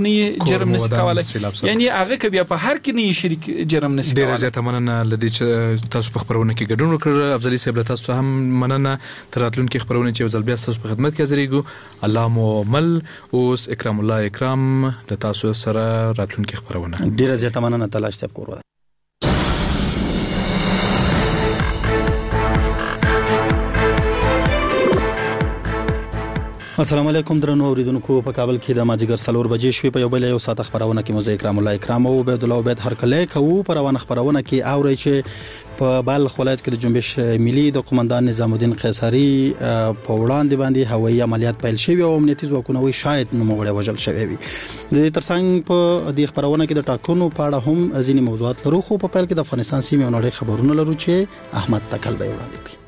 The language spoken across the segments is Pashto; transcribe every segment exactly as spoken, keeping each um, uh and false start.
شریک نه جرم نشي کولای، یعنی هغه که بیا په هر کې نه شریک جرم نشي کولای. ډیره زیاته مننه لدې چې تاسو په خبرونه کې ګډون وکړ. افضلي صاحب تاسو هم مننه. تراتلون کې خبرونه چې ځل بیا تاسو په خدمت کې حاضرېږو. الله مو مل. اوس اکرام الله اکرام د تاسو سره راتلون کې خبرونه. ډیره زیاته مننه تلاش صاحب کور. السلام علیکم درنو اوریدونکو. په کابل کې د ماجیګر سلور بجې شوې په یو بل یو ساعت خبرونه کې مو اکرام الله اکرام او عبد الله عبید هر کله کوو پر روانه خبرونه کې اوري چې په بلخ ولایت کې د جنبش ملي د قومندان نظام الدین قیصری په وړاندې باندې هوایي عملیات پیل شوی او امنیتي ځواکونه وی شاید نوموړی وژل شوی وي. د دې ترڅنګ په دې خبرونه کې د ټاکنو په اړه هم ځینې موضوعات لرو، خو په پیل کې د افغانستان سیمې او نړۍ خبرونه لرو چې احمد تکل به وړاندې کړي.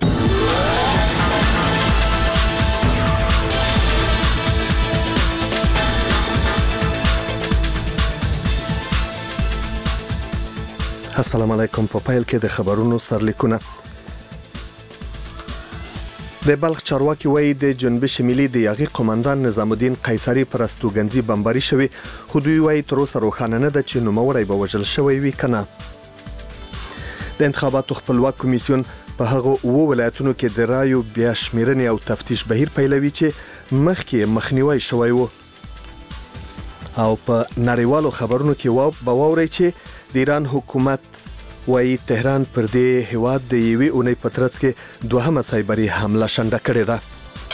السلام علیکم. په پایل کې د خبرونو سرلیکونه. د بلخ چارواکي وایي د جنبش ملي د یاغي قومندان نظام الدین قیصری پر استوګنځي بمباري شوی، خو دوی وایي تر اوسه روښانه نه ده چې نوموړی به وژل شوی وي کنه. د انتخاباتو خپلواک کمیسیون په هغه اوه ولایتونو کې د رایو بیا شمیرنې او تفتیش بهیر پیلوي چې مخکې مخنیوي شوی و. او په نړیوالو خبرونو کې به واورئ چې د ایران حکومت وايي تهران پر دې هیواد د یوې اونۍ په ترڅ کې دوهمه سایبري حمله شنډه کړې ده.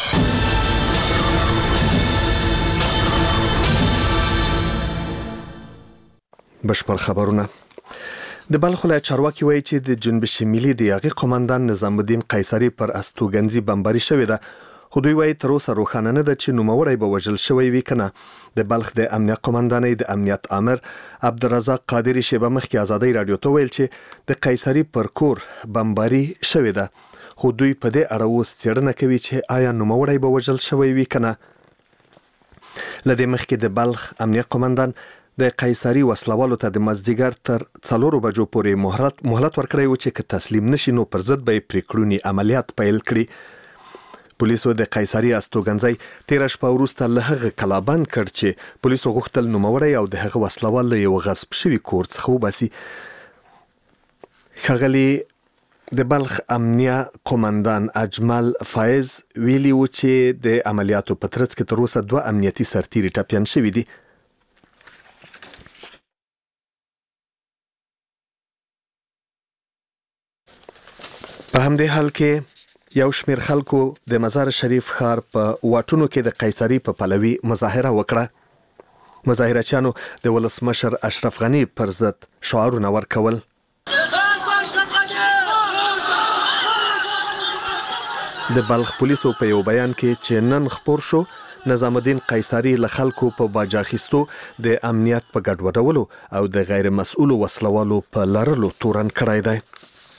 بشپړ خبرونه. د بلخ ولایت چارواکي وایي چې د جنبش ملي د یاغي قومندان نظام الدین قیصری پر استوګنځي بمباري شوې ده، خو دوی وایي تر اوسه روښانه نه ده چې نوموړی به وژل شوی وي کنه. د بلخ د امنیت قومندانۍ د امنیت امر عبدالرزاق قادری شیبه مخکې ازادۍ رادیو ته ویل چې د قیصری پر کور بمباري شوې ده، خو دوی په دې اړه اوس څېړنه کوي چې آیا نوموړی به وژل شوی وي کنه. لدې مخکې د بلخ امنیت قومندان د قیصری وسلوالو ته د مازدیګر تر څلورو بجو پورې مهلت مهلت ورکړی و چې که تسلیم نشي نو پر ضد به پریکړونی عملیات پیل کړي. پولیسو د قیصری استوګنځي تیر شپه وروسته له هغه کلابند کړ چې پولیسو غوښتل نوموړی او د هغه وسلوال له یو غصب شوي کور څخه وباسي. ښاغلي د بلخ امنیه قومندان اجمل فایز ویلي و چې د عملیاتو په ترڅ کې تر اوسه دوه امنیتي سرتیري ټپیان شوي دي. په همدې حال کې یو شمیر خلکو د مزار شریف ښار په واټونو کې د قیصری په پلوي مظاهره وکړه. مظاهرچیانو د ولسمشر اشرف غنی پر ضد شعارونه ورکول. د بلخ پولیسو په یو بیان کې چې نن خپور شو، نظام الدین قیصری له خلکو په باج اخیستو، د امنیت په ګډوډولو او د غیر مسؤلو وسلوالو په لرلو تورن کړی دی.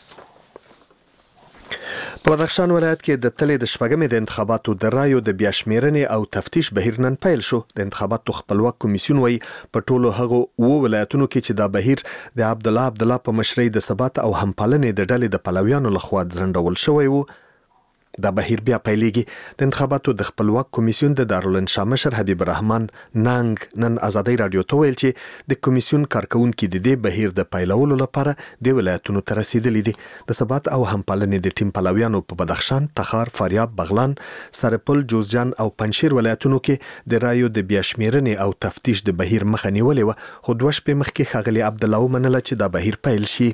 په بدخشان ولایت کې د تلې د شپږمې د انتخاباتو د رایو د بیا شمیرنې او تفتیش بهیر نن پیل شو. د انتخاباتو خپلواک کمیسیون وایي په ټولو هغو اوه ولایتونو کې چې دا بهیر د عبدالله عبدالله په مشرۍ د ثبات او همپالنې د ډلې د پلویانو لخوا ځنډول شوی و، دا بهیر بیا پیلېږي. د انتخاباتو د خپلواک کمیسیون د دارالانشا مشر حبیب الرحمن ننګ نن ازادۍ رادیو ته ویل چې د کمیسیون کارکونکي د دې بهیر د پیلولو لپاره د ولایتونو ته رسیدلي دي. د ثبات او همپالنې د ټیم پلویانو په بدخشان، تخار، فاریاب، بغلان، سرپل، جوزجان او پنجشیر ولایتونو کې د رایو د بیا شمیرنې او تفتیش د بهیر مخه نیولې وه، خو دوه شپې مخکې ښاغلي عبدالله ومنله چې دا بهیر پیل شي.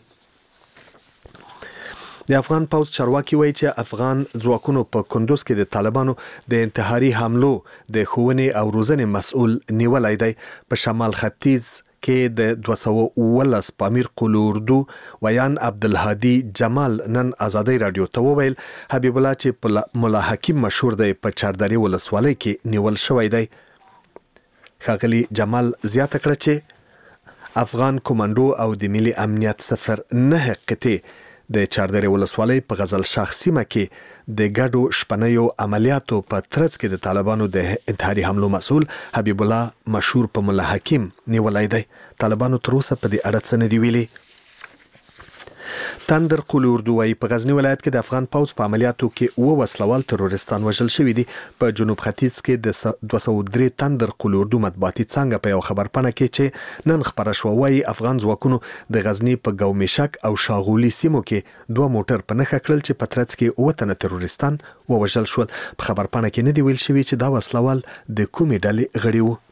د افغان پوځ چارواکي وایي چې افغان ځواکونو په کندوز کې د طالبانو د انتحاري حملو د ښوونې او روزنې مسؤل نیولی دی. په شمال ختیځ کې د دوه سوه اوولس پامیر قلو اردو ویان عبدالهادي جمال نن ازادۍ رادیو ته وویل حبیب الله چې ملا حکیم مشهور دی په چاردرې ولسوالۍ کې نیول شوی دی. ښاغلي جمال زیاته کړه چې افغان کمانډو او د ملي امنیت صفر نه قطې د چاردرې ولسوالۍ په غزل شاخ سیمه کې د ګډو شپنیو عملیاتو په ترڅ کې د طالبانو د انتحاري حملو مسؤل حبیب الله مشهور په ملا حکیم نیولی دی. طالبانو تر اوسه په دې اړه څه نه دي ویلي. تندر قول اردو وايي په غزنی ولایت کې د افغان پوځ په عملیاتو کې اوه وسلوال تروریستان وژل شوي دي. په جنوب ختیځ کې د دوه سوه درې تندر قول اردو مطبوعاتي څانګه په یو خبرپاڼه کې چې نن خبره شوه وايي افغان ځواکونو د غزنی په ګومشک او شاغولي سیمو کې دوه موټر په نښه کړل چې په ترڅ کې اوه تنه تروریستان ووژل شول. په خبرپاڼه کې نه دی ویل شوی چې دا وسلوال د کومې ډلې غړي وو.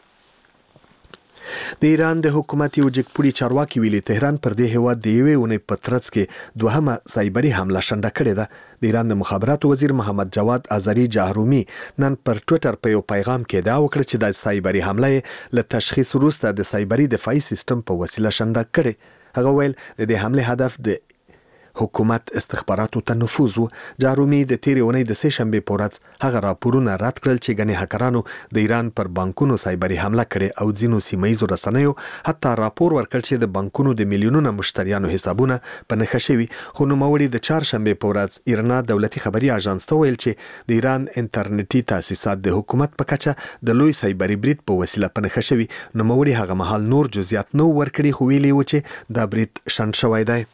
د ایران د حکومت یو جګپوړي چارواکي ویلي تهران پر دې هیواد د یوې اونۍ په ترڅ کې دوهمه سایبري حمله شنډه کړې ده. د ایران د مخابراتو وزیر محمد جواد ازری جهرومی نن پر ټوئیټر په یو پیغام کې دا وکړه چې د سایبري حمله له تشخیص وروسته د سایبري دفاعي سیستم په وسیله شنډه کړې. هغه ویل د دې حمله هدف د حکومت استخباراتو ته نفوذ و. جهرومی د تیرې اونۍ د سه شنبې په ورځ هغه راپورونه رد کړل چې ګڼې هکرانو د ایران پر بانکونو سایبري حمله کړې او ځینو سیمه‌ییزو رسنیو حتی راپور ورکړ چې د بانکونو د میلیونونو مشتریانو حسابونه په نښه شوي. خو نوموړي د چهارشنبې په ورځ ایرنا دولتي خبري اژانس ته ویل چې د ایران انټرنیټي تاسیسات د حکومت په کچه د لوی سایبري برید په وسیله په نښه شوي. نوموړي هغه مهال نور جزئیات نو ورکړي خو ویلي و چې دا برید شنډ شوی دی.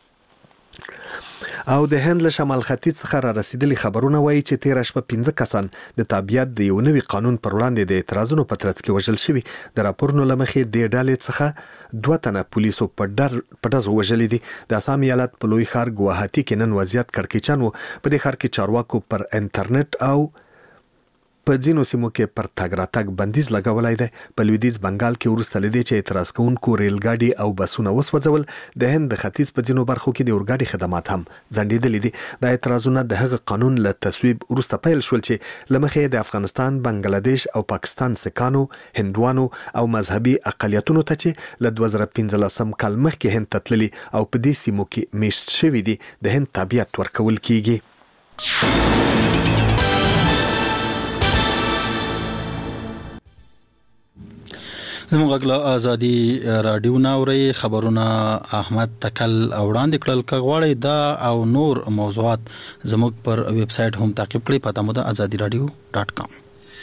او د هند له شمال ختیځ څخه را رسیدلي خبرونه وایي چې تیره شپه پنځه کسان د تابعیت د یو نوي قانون پر وړاندې د اعتراضونو په ترڅ کې وژل شوي. د راپورونو له مخې د ډلې څخه دوه تنه پولیسو په ډر په ډزو وژلي دي. د اسام ایالت په لوی ښار ګوهاټي کې نن وضعیت کړکېچن و. په دې ښار کې چارواکو پر انټرنیټ او په ځینو سیمو کې پر تګ راتګ بندیز لګولای دی. په لویدیځ بنګال کې وروسته لدې چې اعتراض کوونکو ریل ګاډي او بسونه وسوځول، د هند د ختیځ په ځینو برخو کې د اورګاډي خدمات هم ځنډېدلي دي. دا اعتراضونه د هغه قانون له تصویب وروسته پیل شول چې له مخې د افغانستان، بنګلاديش او پاکستان سکانو، هندوانو او مذهبي اقلیتونو ته چې له دوه زره پنځلسم کال مخکې هند ته تللي او په دې سیمو کې میشت شوي دي د هند تابعیت ورکول کیږي. زموږ غږ ازادي رادیو ناوري خبرونه احمد تکل وړاندې کړل. که غواړئ دا او نور موضوعات زموږ پر ویب سټ هم تعقیب کړئ، پته مو ده ازادي رادیو ډاٹ کام.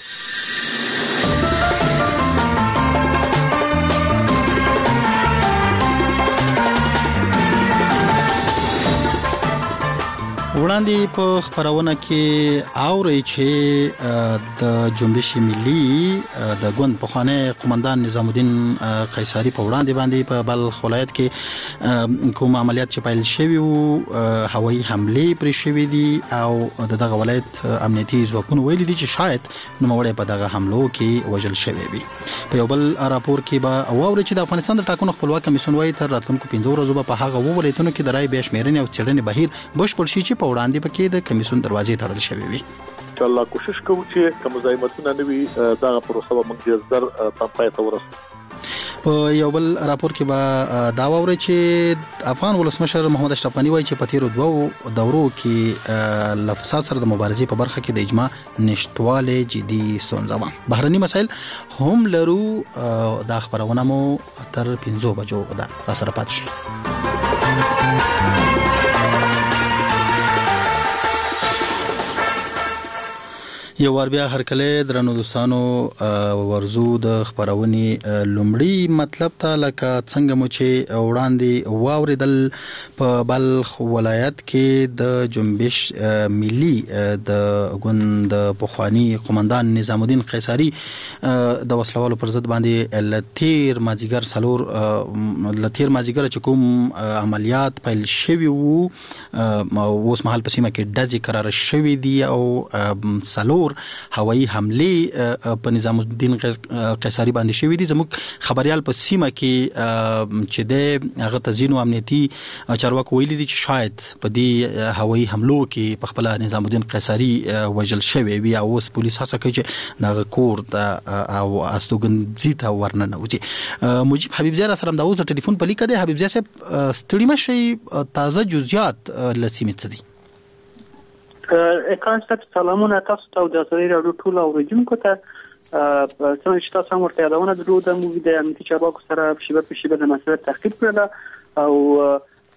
وړاندې په خبرونه کې اوري چې د جنبش ملي د ګوند پخوانی قومندان نظام الدین قیصری په وړاندې باندې په بلخ ولایت کې کوم عملیات چې پیل شوي وو، هوایي حملې پرې شوي دي او د دغه ولایت امنیتي ځواکونو ویلي دي چې شاید نوموړی په دغه حملو کې وژل شوی وي. په یو بل راپور کې به واوري چې د افغانستان د ټاکنو خپلواک کمیسیون وايي تر راتلونکو پنځه ورځو په هغه وو ولایتونو کې د رای بیا شمیرنې او څېړنې بهیر بشپړ شي چې په وړاندې پکې د کمیسیون دروازې تړل شوی وي. ان الله کوشش کوو چې کوم مزاحمتونه نه وي دا پروسه به موږ زر په پای ته ورسوو. په یو بل راپور کې به دا واوري چې افغان ولسمشر محمد اشرف غنی وایي چې په تیرو دوو دورو کې له فساد سره د مبارزې په برخه کې د اجماع نشټواله جدي ستونزه وه. بهرني مسایل هم لرو. دا خبرونه مو تر پنځو بجو ده را سره پات شي. یو ور بیا هر کله درنو دوستانو ورزو د خبرونې لومړی مطلب ته لکه څنګه مو چې وړاندې واوریدل په بلخ ولایت کې د جنبش ملي د ګوند پخوانی قومندان نظام الدین قیصری د وسلوالو پر ضد باندې لتیر مازیګر سلور لتیر مازیګر چې کوم عملیات پیل شوي وو اوس مهال په سیمه کې ډزې قرار شوي دي او سلور هوایي حمله په نظام الدین قیصری باندې شوې دي. زموږ خبريال په سیمه کې چې د هغه تزینو امنیتي چارواکو ویلي دي چې شاید په دې هوایي حملو کې په خپل نظام الدین قیصری وژل شوی وي او اوس پولیس هڅه کوي چې دغه کور او استوګنځي ته ورننوځي. مجيب حبیب زیار سره د اوس ټلیفون په لیکه دی. حبیب زیار صاحب ستړي مشي تازه جزئیات لسیمه څه دي؟ اکران ستاسو سلامونه تاسو ته د ازادي رادیو ټول اوریدونکو ته. څنګه چې تاسو هم ورته یادونه درلوده موږ د امنیتي چارواکو سره شیبه په شیبه د مسله تحقیق کړل او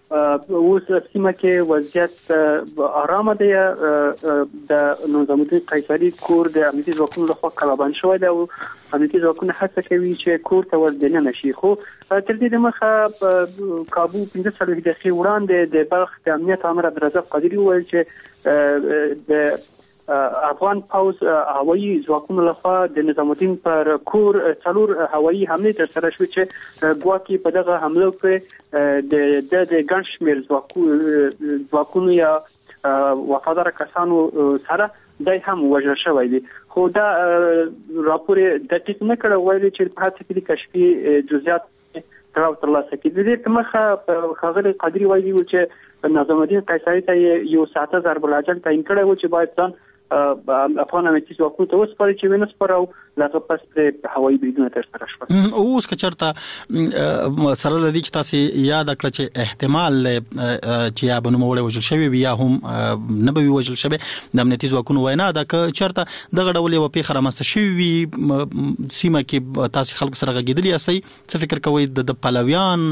اوس سیمه کې وضعیت آرامه دی. د نظام الدین قیصري کور د امنیتي ځواکونو لخوا قلابند شوی دی او امنیتي ځواکونه هڅه کوي چې کور ته ور دننه شي. خو تر دې دمخه کابو پنځه څلوېښت دقیقې وړاندې د بلخ د امنیت آمر عبدالرزاق قادري وویل چې د افغان پوز هوایي ځواکونو لخوا د نظام الدین پر کور څلور هوایي حملې ترسره شوې چې ګواکې په دغه حملو کې د د ګڼ شمېر ځواکونو یا وفادار کسانو سره دای هم وژل شوی دی. خو دا راپور دقیق نه کړی ویلي چې په هڅه کې د کشفي جزئیات تراو ترلاسه کړي. د دې په مخه ښاغلي قادري ویلي و چې نظام الدین قیصري ته یو ساعته ضرب العجل تعیین کړی و چې باید ځان افغان امنیتي ځواکونو ته وسپاري چې ونه سپارو لکه پس پر هوایي بریدونه ترسره شول. اوس که چېرته سره له دې چې تاسې یاد کړه چې احتمال چې یا به نوموړی وژل شوی وي یا هم نه به وي وژل شوی د امنیتي ځواکونو وینا ده که چېرته دغه ډول یوه پیښه رامنځته شوې وي سیمه کې تاسې خلکو سره غږېدلي یاستئ څه فکر کوئ د پلویان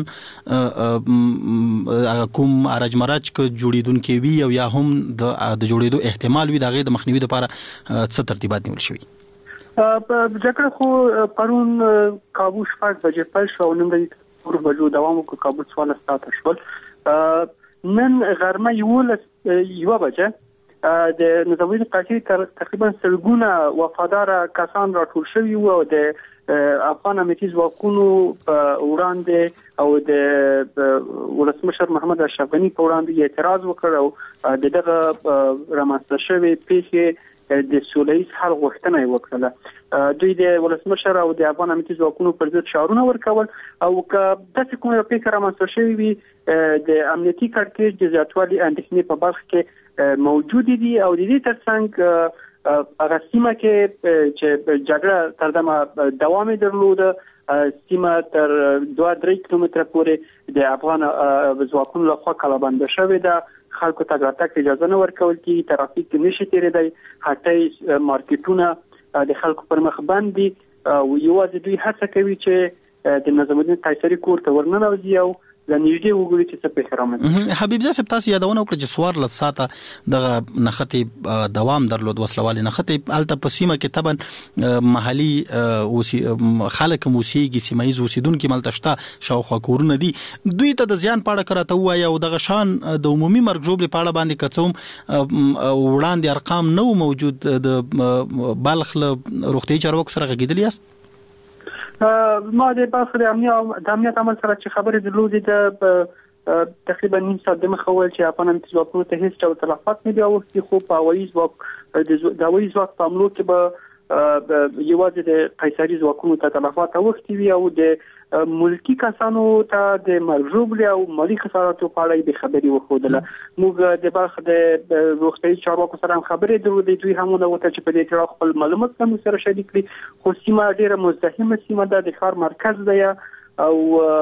کوم ارج مرج که جوړېدونکي وي او یا هم د جوړېدو احتمال وي د هغې د مخنیوي لپاره څه ترتیبات نیول شوي؟ جګړه خو پرون کابو شپږ بجې پیل شوه او نن د څلورو بجو دوام وکړ. کابو څوارلس ساعته شول. نن غرمه یولس یوه بجه د نظام الدین قیصري تقریبا سلګونه وفادار کسان راټول شوي وو او د افغان امنیتي ځواکونو په وړاندې او د ولسمشر محمد اشرف غني په وړاندې اعتراض وکړ او د دغه رامنځته شوې پیښې د سولهییز حل غوښتنه یې وکړه. دوی د ولسمشر او د افغان امنیتي ځواکونو پر ضد شعارونه ورکول او که داسې کومه پیښه رامنځته شوې وي د امنیتي کړکېچ د زیاتوالي اندېښنې په بلخ کې موجود دي او د دې ترڅنګ هغه سیمه کې چې جګړه تر دمه دوام درلوده سیمه تر دوه درې کیلومتره پورې د افغان ځواکونو لخوا قلابند شوې ده. خلکو ته راتګ اجازه نه ورکول کیږي. ترافیک نشي تیریدای. هټۍ مارکیټونه د خلکو پر مخ بند دي او یوازې دوی هڅه کوي چې د نظام الدین قیصري کور ته ورننوځي او د نږدې وګوري چې څه پیښه رامنځته. حبیب زه صاحب تاسو یادونه وکړه چې څوارلس ساعته دغه نښتې دوام درلود وسلوالې نښتې هلته په سیمه کې طبعا محلي خلک هم اوسېږي سیمه ییز اوسېدونکي هلته شته شاوخوا کورونه دي. دوی ته د زیان په اړه که راته ووایه او دغه شان د عمومي مرګ ژوبلې په اړه باندې که څه هم وړاندې ارقام نه و موجود د بلخ له روغتیایي چارواکو سره غږېدلي یاست؟ ما د بلخ د امنیت عمل سره چې خبرې درلودې د تقریبا نیم ساعت دمخه وویل چې افغان امنیتي ځواکونو ته هېڅ ډول تلفات نه دي اوښتي. خو په هوایي ځواک د هوایي ځواک په حملو کې به یوازې د قیصري ځواکونو ته تلفات اوښتي وي او د ملکی کسانو ته د مرګ ژوبلې او مالي خساراتو په اړه یې خبرې وښودله. موږ د بلخ د روغتیایي چارواکو سره هم خبرې درلودې. دوی هم ونغوښتل چې په دې اړه خپل معلومات هم سره شریک کړي. خو سیمه ډېره مزدحمه سیمه ده. د ښار مرکز دی او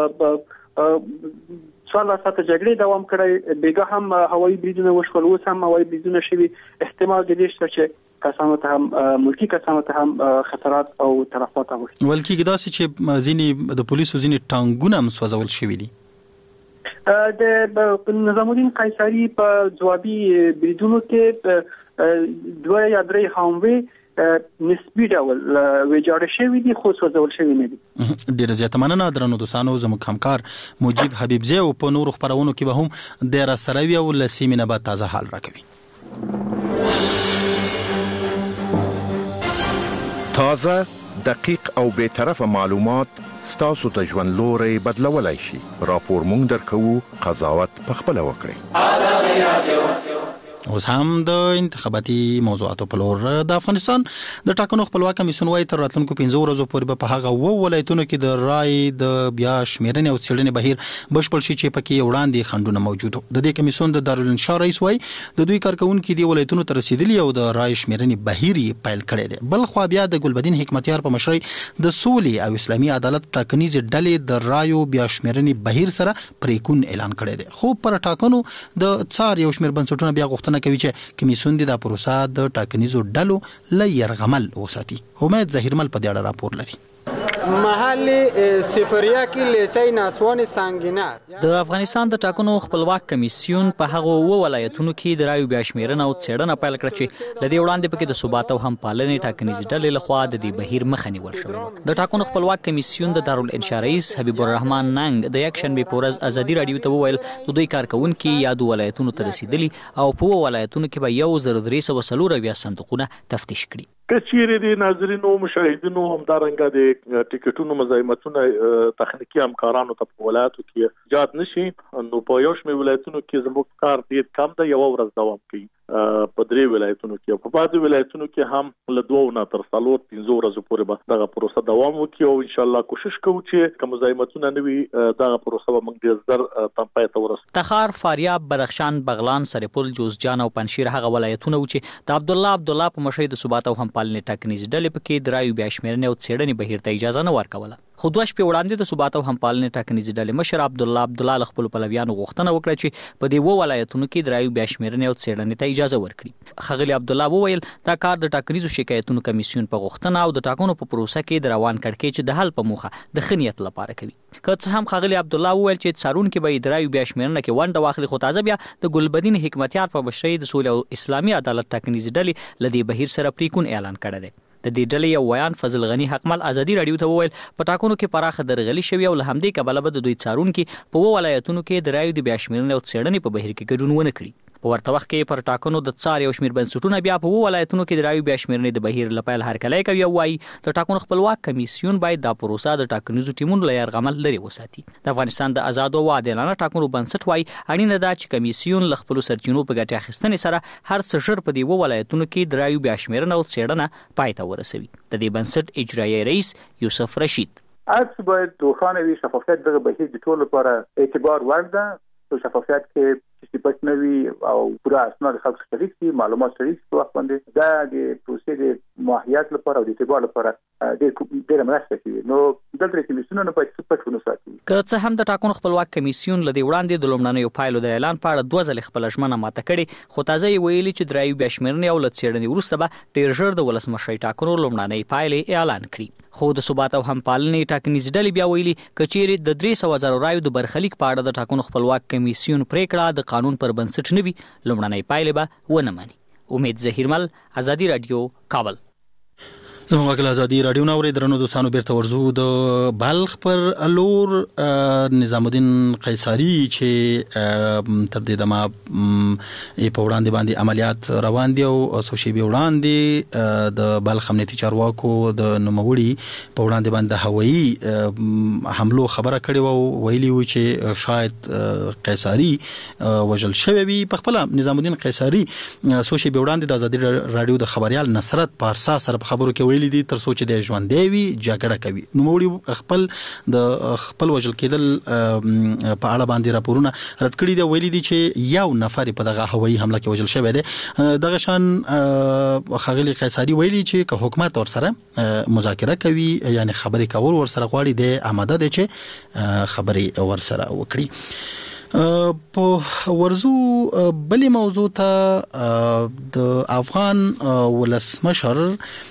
څوارلس ساعته جګړې دوام کړی. بیګا هم هوایي بریدونه وشول. اوس هم هوایي بریدونه شوي. احتمال د دې شته چې کسانو ته هم ملکی کسانو ته هم خسارات او تلفات اوښتي. ویل کېږي داسې چې ځینې د پولیسو ځینې ټانګونه هم سوځول شوي دي. د نظام الدین قیصري په ځوابي بریدونو کې دوه یا درې حملې نسبي ډول ویجاړ شوي دي خو سوځول شوي نه دي. ډېره زیاته مننه درنو دوستانو. زموږ همکار مجیب حبیبزی او په نورو خپرونو کې به هم د راسره وي او له سیمې نه به تازه حال راکوي. تازه، دقیق او بے طرفه معلومات ستاسو ته ژوند لوري بدلولای شي. راپور مونږ درکوو، قضاوت پخپله وکړئ. آزادي رادیو. اوس هم د انتخاباتي موضوعاتو په لور د افغانستان د ټاکنو خپلواک کمیسیون وايي تر راتلونکو پنځه ورځو پورې په هغه و ولایتونو کې د رای د بیا شمیرنې او څېړنې بهیر بشپړ شي چې پکې وړاندې خنډونه موجود وو. د دې کمیسیون د دارالانشا رئیس وايي د دوی کارکونکو د ولایتونو ته رسیدلي او د رای شمیرنې بهیر یې پیل کړی دی. بل خو بیا د ګلبدین حکمتیار په مشرۍ د سولې او اسلامي عدالت ټاکنیز ډلې د رایو بیا شمیرنې بهیر سره پریکون اعلان کړی دی. خو پر ټاکنو د څار یو شمېر بنسټونه بیا غوښتنه کوي چې کمیسیون د پروسه د ټاکنیزو ډلو له يرغمل وساتي. امید ظهیرمل په دې اړه راپور لري. محل صفریه کې لیسې ناسوان سنگینه. د افغانستان د ټاکنو خپلواک کمیسیون په هغه و ولایتونو کې د رایو بیا شمیرنه او څېړنه پیل کړه چې لدې وړاندې پکې د ثبات او همپالنې ټاکنیز ډلې لخوا د دې بهیر مخه نیول شوې. د ټاکنو خپلواک کمیسیون د دارالانشا رئیس حبیب الرحمن ننګ د یک شنبه په ورځ ازادي رادیو ته وویل د دوی کارکونکو یادو ولایتونو ته رسیدلي او په ولایتونو کې به یو زر درې سوه څلور اویا صندوقونه تفتیش کړي. کچېرې د ناظرینو مشاهدینو همدارنګه د ټیکټونو مزاحمتونه تخنیکی همکارانو ته په ولایتو کې جات نشي نو په یو شمېر ولایتونو کې زموږ کار ډېر کم دی، یو ورځ دوام کوي په درې ولایتونو کې. په بعضو ولایتونو کې هم له دوه نه تر څلور پنځه ورځې پورې به دغه پروسه دوام وکړي او ان شاء الله کوشش کوو چې کوم مزاحمتونه نه وي دغه پروسه به موږ ډېر زر تم پای ته ورسوو. تخار، فاریاب، بدخشان، بغلان، سرپل، جوزجان او پنجشیر هغه ولایتونه و چې د عبدالله عبدالله په مشرۍ د ثبات او همپالنې ټاکنیز ډلې پکې د رایو بیا شمیرنې او څېړنې بهیر ته اجازه نه ورکوله. خو دوه شپې وړاندې د ثبات او همپالنې ټاکنیز ډلې مشر عبدالله عبدالله له خپلو پلویانو غوښتنه وکړه چې په دې اووه ولایتونو کې د رایو بیا شمیرنې او څېړنې ته اجازه ورکړي. ښاغلي عبدالله وویل دا کار د ټاکنیزو شکایتونو کمیسیون په غوښتنه او د ټاکنو په پروسه کې د روان کړکېچ د حل په موخه د ښه نیت لپاره کوي. که څه هم ښاغلي عبدالله وویل چې څارونکي به یې د رایو بیا شمیرنه کې ونډه واخلي، خو تازه بیا د ګلبدین حکمتیار په مشرۍ د سولې او اسلامي عدالت ټاکنیز ډلې له دې بهیر سره پریکون اعلان کړی دی. د دې ډلې یو ویان فضل غنی حقمل ازادي رادیو ته وویل په ټاکنو کې پراخه درغلي شوې او له همدې کبله به د دوی څارونکي په اووه ولایتونو کې د رایو د بیا شمیرنې او څېړنې په بهیر کې ګډون ونه کړي. په ورته وخت کې پر ټاکنو د څار یو شمېر بنسټونه بیا په اووه ولایتونو کې د رایو بیا شمیرنې د بهیر له پیل هرکلی کوي او وایي د ټاکنو خپلواک کمیسیون باید دا پروسه د ټاکنیزو ټیمونو له یرغمل لرې وساتي. د افغانستان د آزادو او عادلانه ټاکنو بنسټ وایي اړینه ده چې کمیسیون له خپلو سرچینو په ګټې اخیستنې سره هر څه ژر په دې اووه ولایتونو کې د رایو بیا شمیرنه او څېړنه پای ته ورسوي. د دې بنسټ اجرایي رئیس یوسف رشید هڅه باید روښانه وي، شفافیت دغه بهیر د ټولو لپاره اعتبار وړ ده. په شفافیت کې چې پټ نه وي او پوره اسناد خلک شریک شي، معلومات شریک شي، وخت باندې دا د پروسې د ماهیت لپاره او د اعتبار لپاره ډېر ډېر مرسته کوي. نو دلته کمیسیونونه باید پټ ونه ساتي. که څه هم د ټاکنو خپلواک کمیسیون له دې وړاندې د لومړنیو پایلو د اعلان په اړه دوه ځلې خپله ژمنه ماته کړې، خو تازه یې ویلي چې د رایو بیا شمیرنې او له څېړنې وروسته به ډېر ژر د ولسمشرۍ ټاکنو لومړنۍ پایلې اعلان کړي. خو د ثبات او همپالنې ټاکنیز ډلې بیا ویلي که چیرې د درې سوه زرو رایو د برخلیک په اړه د ټاکنو خپلواک کمیسیون پریکړه د قانون پر بنسټ نه وي، لومړنۍ پایلې به ونه مني. امید ظهیرمل، ازادي رادیو، کابل. زموږ غږ ازادي رادیو نو اوري درنو دوستانو بیرته ورزو د بلخ پر لور نظام الدین قیصری چې تر دې دمه په وړاندې باندې عملیات روان دي او سوشي به وړاندې د بلخ امنیتي چارواکو د نوموړي په وړاندې باندې هوایي حملو خبره کړې او ویلي و چې شاید قیصری وژل شوی وي. په خپل نظام الدین قیصری سوشي به وړاندې د ازادي رادیو د خبريال نصرت پارسا سره په خبرو کې دي تر سوچ د ژوندې وي جګړه کوي. نو موږ خپل د خپل وجل کېدل په اړه باندې راپورونه رد کړي دي، ویلي دي چې یو نفر په دغه هوایي حمله کې وژل شوی دی. دغه شان خاغلی قیصری ویلي چې که حکومت ور سره مذاکره کوي یعنی خبرې کول ور سره غواړي د آماده دي چې خبرې ور سره وکړي. په ورزو بلې موضوع ته د افغان ولسمشر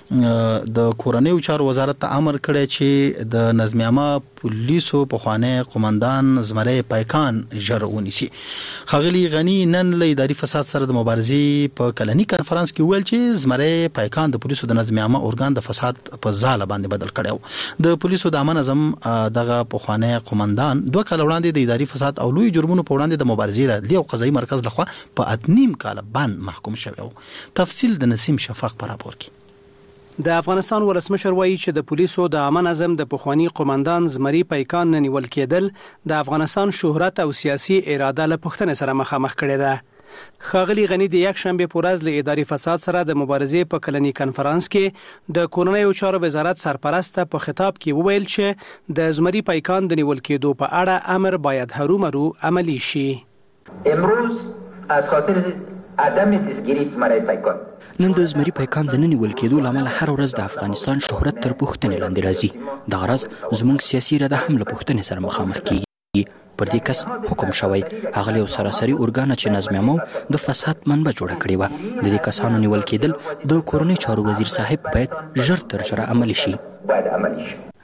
د کورنیو چارو وزارت ته امر کړی چې د نظم عامه پولیسو په خوانی قومندان زمری پایکان ژر ونیسي. خاغلی غنی نن له اداري فساد سره د مبارزې په کلنی کانفرنس کې ویل چې زمری پایکان د پولیسو د نظم عامه ارګان د فساد په ځاله باندې بدل کړو. د پولیسو د امن نظم دغه په خوانی قومندان دوه کال وړاندې د اداري فساد او لوی جرمونو په وړاندې د مبارزې د عدلي او قضایي مرکز لخوا په اتنیم کال باندې محکوم شوی. تفصیل د نسیم شفاق پر راپور کې. د افغانستان ولسمشر وایي چې د پولیسو د عامه نظم د پخوانی قومندان زمری پایکان نه نیول کېدل د افغانستان شهرت او سیاسي اراده له پوښتنې سره مخامخ کړي ده. ښاغلي غنی د یک شنبه په ورځ له اداري فساد سره د مبارزې په کلنی کانفرنس کې د کورنیو چارو وزارت سرپرست په خطاب کې وویل چې د زمری پایکان د نیول کېدو په اړه امر باید هرومرو عملی شي. امروز از خاطر عدم دستگیری زمری پایکان نن د زمری پایکان د ننیول کېدو لامل هر ورځ د افغانستان شهرت تر پوښتنې لاندې راځي. د غرض زموږ سیاسي اراده هم له پوښتنې سره مخامخ کیږي. پر دې کس حکم شوی هغه له سراسري اورګان چې نظم عامه د فساد منبع جوړه کړې و. د دې کسانو نیول کېدل د کورنۍ چارو وزیر صاحب باید ژر تر ژره عملی شي. باید عملی شي.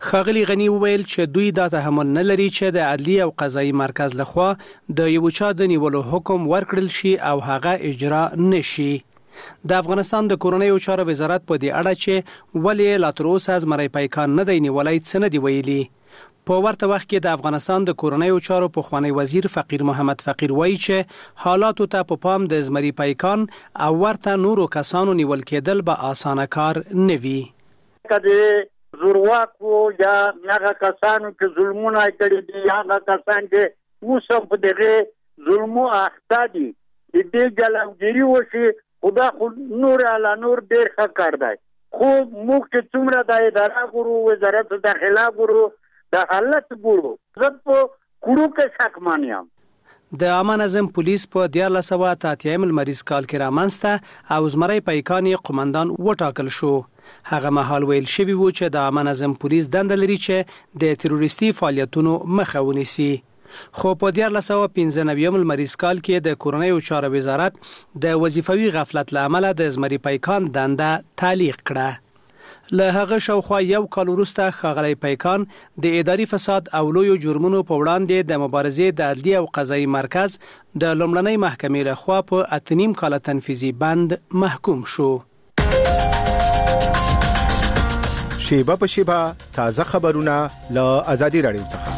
ښاغلي غني وویل چې دوی دا تحمل نه لري چې د عدلي او قضایي مرکز لخوا د یو چا د نیولو حکم ورکړل شي او هغه اجرا نشي. د افغانستان د کورنیو چارو وزارت په دې اړه چې ولې لا تر اوسه زمری پیکان نه دی نیولی څه نه دی ویلي. په ورته وخت کې د افغانستان د کورنیو چارو پخوانی وزیر فقیر محمد فقیر وایي چې حالاتو ته په پام د زمری پیکان او ورته نورو کسانو نیول کېدل به اسانه کار نه وي. کله زورواکو یا هغه کسانو چې ظلمونه کړي دي هغه کسان چې اوس هم په دغه ظلمو اخته دي د دې جلوګیري وشي خدا خو نور علا نور ډېر ښه کار دی. خو موږ چې څومره د اداره ګورو وزارت داخله ګورو د حالت ګورو زه په کړو کې شکمن یم. د عامه نظم پولیس په دیارلس سوه اته اتیایم لمریز کال کې رامنځته او زمری پیکان یې قمندان وټاکل شو. هغه مهال ویل شوي و چې د عامه نظم پولیس دنده لري چې د تروریستي فعالیتونو مخه ونیسي. خو په دیارلس سوه پنځه نوي لمریز کال کې د کورنیو چارو وزارت د وظیفوي غفلت له امله د زمری پیکان دنده تعلیق کړه. له هغه شاوخوا یو کال وروسته ښاغلی پیکان د اداري فساد او لویو جرمونو په وړاندې د مبارزې د عدلي او قضایي مرکز د لومړنۍ محکمې لخوا په اته نیم کاله تنفیذي بند محکوم شو. شیبه په شیبه تازه خبرونه له آزادي راډیو څخه.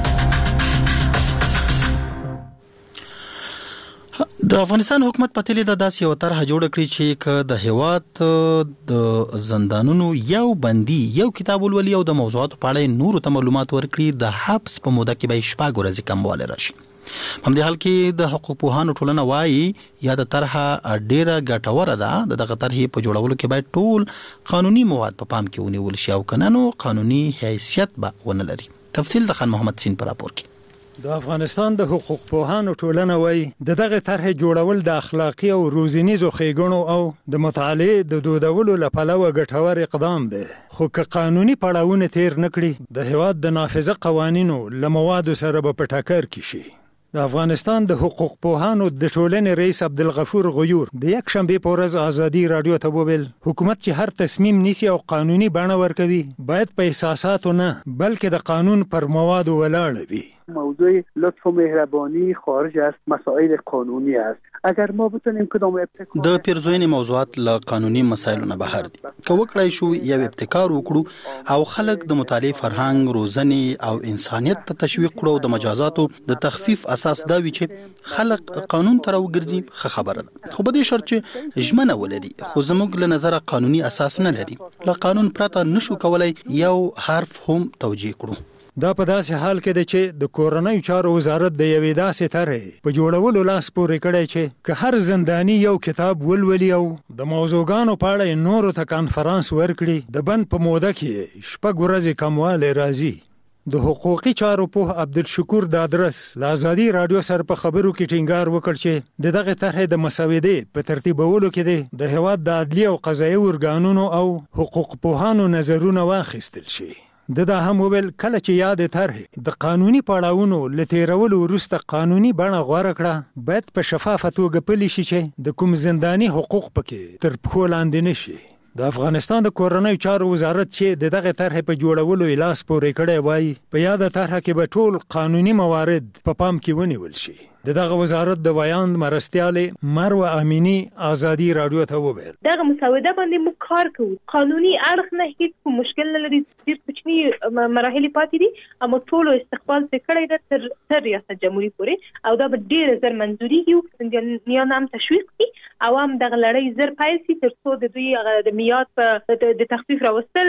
د افغانستان حکومت په تل د داسې یو طرح جوړ کړی چې ک د هیواد د زندانونو یو بندي یو کتاب ولولي او د موضوعاتو په اړه نورو ته معلومات ورکړي د حبس په موده کې به شپږ ورځې کموالی راشي. په همدې حال کې د حقوق پوهانو ټولنه وایي یا د طرحه ډیره ګټوره ده. دغه طرحې په جوړولو کې باید ټول قانوني مواد په پام کې ونیول شي او کنه نو قانوني حیثیت به ونه لري. تفصیل د خان محمد سین پر راپور کې. د افغانستان د حقوق پوهانو ټولنه وایي د دغه طرح جوړول د اخلاقی او روزنیزو ښېګڼو او د مطالعې د دودولو له پلوه ګټور اقدام دی. خو که قانوني پړاوونه تیر نه کړي د هیواد د نافذه قوانینو له موادو سره به په ټکر کې شي. د افغانستان د حقوق پوهانو د ټولنې رئیس عبدالغفور غیور د یک شنبه په ورځ آزادي رادیو ته وویل حکومت چې هر تصمیم نیسي او قانوني بڼه ورکوي باید په احساساتو نه بلکې د قانون پر موادو ولاړ وي. موضوع لطف و مهربانی خارج از مسائل قانونی است. اگر ما بتونیم کدام ابتکار د پیرزوینې موضوعات له قانوني مسایلو نه بهر دي. که وکړای شو یو ابتکار وکړو او خلک د مطالعې فرهنګ روزنې او انسانیت ته تشویق کړو د مجازاتو د تخفیف اساس دا وي چې خلک قانون ته راوګرځي ښه خبره ده. خو په دې شرط چې ژمنه ولري خو زموږ له نظره قانوني اساس نه لري. له قانون پرته نشو کولای یو حرف هم توجیه کړو. دا په داسې حال کې دی چې د کورنیو چارو وزارت د یوې داسې طرحې په جوړولو لاس پورې کړی چې که هر زنداني یو کتاب ولولي او د موضوعګانو په اړه نورو ته کانفرانس ورکړي د بند په موده کې شپږ ورځې کموالی راځي. د حقوقي چارو پوه عبدالشکور دادرس له آزادي راډیو سره په خبرو کې ټینګار وکړ چې د دغه طرحې د مسودې په ترتیبولو کې دی د هیواد د عدلي او قضایي ارګانونو او حقوق پوهانو نظرونه واخیستل شي. د دا هم ویل کله چې یاد طرح د قانوني پړاوونو لتیرولو وروسته قانوني بڼه غوړه کړه باید په شفافه توګه پلي شي چې د کوم زنداني حقوق پکې تر پښو لاندې نشي. د افغانستان د کورنیو چارو وزارت چې د دغه طرح په جوړولو لاس پورې کړی وایي په یاد طرح کې به ټول قانوني موارد په پام کې ونیول شي. د دغه وزارت د ویاند مرستیالې مروه امینی آزادي راډیو ته وویل دغه مسوده باندې موږ کار کوو. قانوني اړخ نه هیڅ مشکل نه لري. ډېر کوچني مراحل پاتې دي اما ټول استقبال څه کړی ده تر تر ریاست جمهوریت پورې او دا به ډېر زر منځوري کیږي. نیان هم تشویق کی عوام دغه لړۍ زر پیل شي تر څو د دوی د میاد په د تخفیف راوستل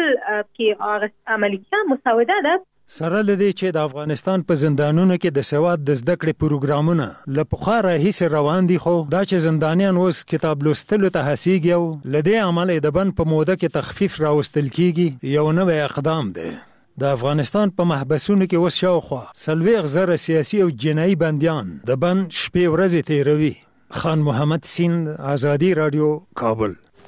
کې عملي کړه. مسوده ده سره لدی چې د افغانستان په زندانونو کې د سواد د زده کړې پروګرامونه له پخوا راهیسې روان دي خو دا چې زندانیان اوس کتاب لوستلو ته هڅېږي او له دې امله د بند په موده کې تخفیف راوستل کیږي یو نوی اقدام دی. د افغانستان په محبسونو کې اوس شاوخوا څلوېښت زره سیاسي او جنایي بندیان د بند شپې ورځې تیروي. خان محمد سیند آزادي راډیو کابل.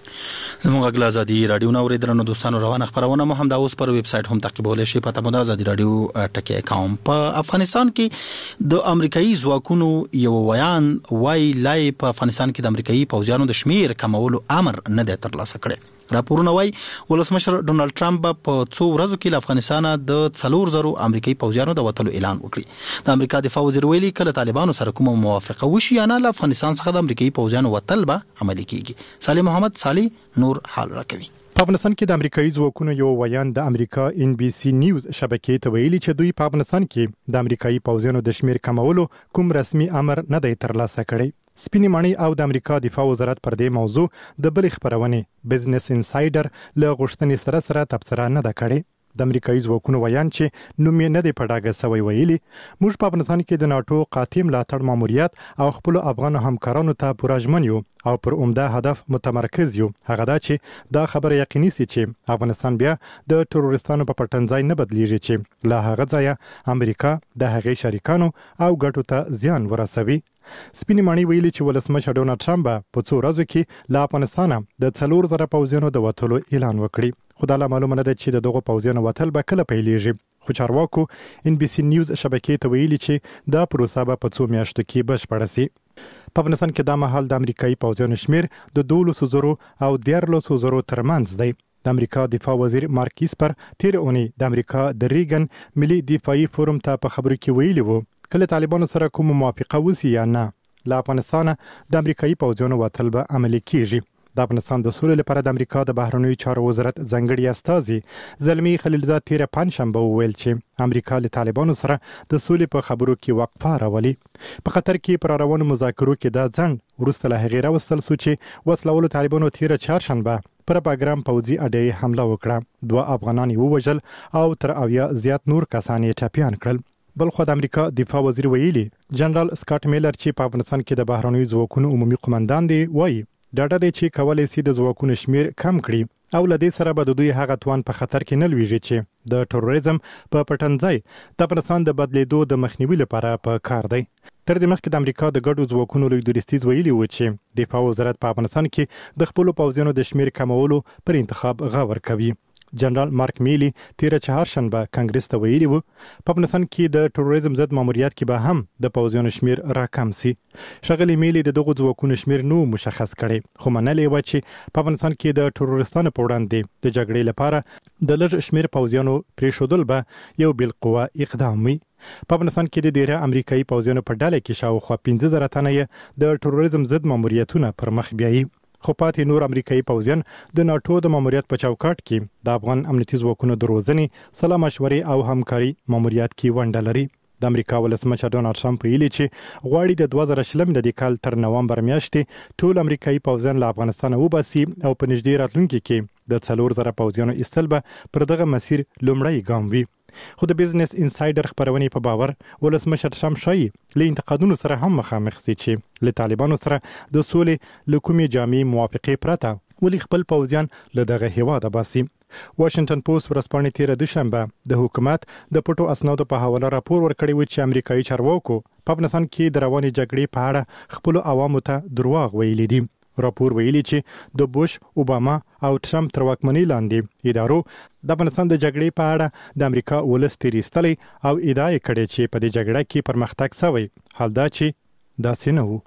زموږ غږ آزادي رادیو نو ورېدرنو دوستانو روانه خبرونه مو هم د اوس پر ویب سټ هم تعقیبولای شي پته مو د آزادي رادیو ټکی اکاونټ په افغانستان کې د امریکایي ځواکونو یو ویان وای لای په افغانستان کې د امریکایي پوځیانو د شمیر کمولو امر نه دی ترلاسه کړی. راپورونه وای ولسمشر ډونالد ټرمپ په څو ورځو کې له افغانستان د څلور زرو امریکایي پوځیانو د وټلو اعلان وکړي. د امریکا دفاع وزیر ویلي کله طالبانو سره کومه موافقه وشي یا نه له افغانستان څخه د امریکایي پوځیانو وټل به عملي کیږي. صالح محمد صالح نور حال راکوي. په افغانستان کې د امریکایي ځواکونو یو ویان د امریکا ان بي سي نیوز شبکې ته ویلي چې دوی په افغانستان کې د امریکایي پوځیانو د شمیر کمولو کوم رسمي امر نه دی ترلاسه کړی. سپینې ماڼۍ او د امریکا دفاع وزارت پر دې موضوع د بلې خبرونې بزنس انسایډر له غوښتنې سره سره تبصره نه ده کړې. د امریکایي ځواکونو ویان چې نوم یې نه دی په ډاګه سوی ویلي موږ په افغانستان کې د ناتو قاطع ملاتړ ماموریت او خپل افغان همکارانو ته پوره ژمن یو او پر عمده هدف متمرکز یو. هغه دا چې دا خبره یقیني سي چې افغانستان بیا د تروریستانو په پټنځای نه بدلیږي چې له هغه ځایه امریکا د هغې شریکانو او ګټو ته زیان ورسوي. سپینې ماڼۍ ویلي چې ولسمشر ډونالد ټرمپ په څو ورځو کې له افغانستان د څلور زره پوځیانو د وټلو اعلان وکړي. خو دا لا معلومه نه ده چې د دغو پوځیانو وټل به کله پیلیږي. خو چارواکو ان بي سي نیوز شبکې ته ویلي چې دا پروسه به په څو میاشتو کې بشپړه سي. په افغانستان کې دا مهال د امریکایي پوځیانو شمیر د دولسو زرو او دیارلسو زرو ترمنځ دی. د امریکا دفاع وزیر مارک ایسپر تیر اونۍ د امریکا د ریګن ملي دفاعي فورم ته په خبرو کې ویلي وو کله طالبانو سره کوم موافقه وسی یا نه له افغانستان د امریکایي پوځیانو وټل به عملي کیږي. د افغانستان د سولې لپاره د امریکا د بهرنیو چارو وزارت ځانګړي استازي زلمی خلیلزاد تیر پنځشنبه وویل چې امریکا له طالبانو سره د سولې په خبرو کې وقفه راولي. په قطر کې پر روانو مذاکرو کې دا ځنډ وروسته له هغې راوستل شو چې وسلوالو طالبانو تیر چهارشنبه پر باګرام پوځي اډې حمله وکړه. دوه افغانان یې ووژل او تر اویا زیات نور کسان یې ټپیان کړل. بلخو د امریکا دفاع وزیر ویلي جنرال سکاټ میلر چې په افغانستان کې د بهرنیو ځواکونو عمومي قومندان دی وایي ډاډه دی چې کولای شي د ځواکونو شمیر کم کړي او له دې سره به د دوی هغه توان په خطر کې نه لویږي چې د تروریزم په پټنځای د افغانستان د بدلیدو د مخنیوي لپاره په کار دی. تر دې مخکې د امریکا د ګډو ځواکونو لوی درستیز ویلي و چې دفاع وزارت په افغانستان کې د خپل پوځیانو د شمیر کمولو پر انتخاب غور کوي. جنرال مارک میلی تیر چهارشنبه کانګرس ته ویلي وو په افغانستان کې د تروریزم ضد ماموریت کې به هم د پوځیانو شمیر راکم سي. ښاغلي میلی د دغو ځواکونو شمیر نو مشخص کړي خو منلې و چې په افغانستان کې د تروریستانو په وړاندې د جګړې لپاره د لږ شمیر پوځیانو پریښودل به یو بالقوه اقدام وي. په افغانستان کې د ډیره امریکایي پوځیانو په ډله کې شاوخوا پنځه زره تنه د تروریزم ضد ماموریتونه پر مخ بیایي. خو پاتې نور امریکایي پوځیان د ناتو د ماموریت په چوکاټ کې د افغان امنیتي ځواکونو د روزنې سلا مشورې او همکاري ماموریت کې ونډه لري. د امریکا ولسمشر ډونالد ټرمپ ویلي چې غواړي د دوه زره شلم د کال تر نومبر میاشتې ټول امریکایي پوځیان له افغانستان وباسي او په نږدې راتلونکي کې د څلور زره پوځیانو ایستل به پر دغه مسیر لومړی ګام وي. خو د بزنس انسایډر خبرونې په باور ولسمشر ټرمپ شایي له انتقادونو سره هم مخامخ سي چې له طالبانو سره د سولې له کومې جامع موافقې پرته ولې خپل پوځیان له دغه هیواده باسي. واشنگټن پوسټ ورځپاڼې تیر دوشنبه د حکومت د پټو اسنادو په حواله راپور ورکړی و چې امریکایي چارواکو په افغانستان کې د روانې جګړې په اړه خپل عوامو ته دروغ ویلي دي. راپور ویلي چې د بوش، اوباما او ټرمپ تر واکمنۍ لاندې ادارو د افغانستان د جګړې په اړه د امریکا ولس تیریستلی او ادعا یې کړې چې په دې جګړه کې پرمختګ شوی. حال دا چې داسې نه وو.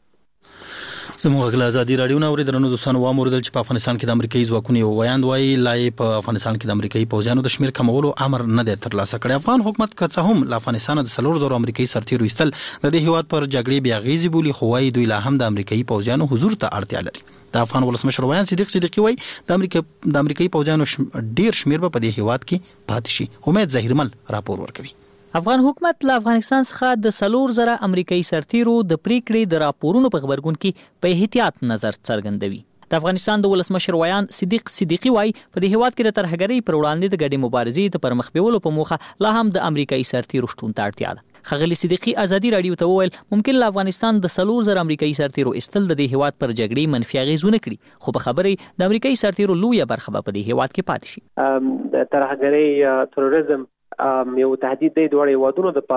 زموږ غږ آزادي رادیو نو ورېدرنو دوستانو واموردل چې په افغانستان کې د امریکایي ځواکونو یو ویاند وایي لای په افغانستان کې د امریکایي پوځیانو د شمیر کمولو امر نه دی ترلاسه کړی. افغان حکومت که څه هم له افغانستان د څلور زرو امریکایي سرتیرو ایستل د دې هیواد پر جګړې بیا غیزي بولي خو وایي دوی لا هم د امریکایي پوځیانو حضور ته اړتیا لري. د افغان ولسمشر ویان صدیق صدیقی وایي د امریکا د امریکایي پوځیانو ډیر شمیر په دې هیواد کې پاتې شي. امید ظاهرمل راپور ورکوي. افغان حکومت له افغانستان څخه د څلور زره امریکایي سرتیرو د پریکړې د راپورونو په خبرګون کې په احتیاط نظر څرګندوي. د افغانستان د ولسمشر ویان صدیق صدیقی وایي په دې هیواد کې د ترهګرۍ پر وړاندې د ګډې مبارزې د پرمخ بیولو په موخه لا هم د امریکایي سرتیرو شتون ته اړتیا ده. خغلی صدیقی ازادي رادیو ته وویل ممکن له افغانستان د څلور زره امریکایي سرتیرو استل د دې هیواد پر جګړې منفي اغیزونه کړي خو په خبرې د امریکایي سرتیرو لویه برخه په دې هیواد کې پاتې شي. د ترهګرۍ تروریزم یو تهدید دی د وړ هیوادونو لپاره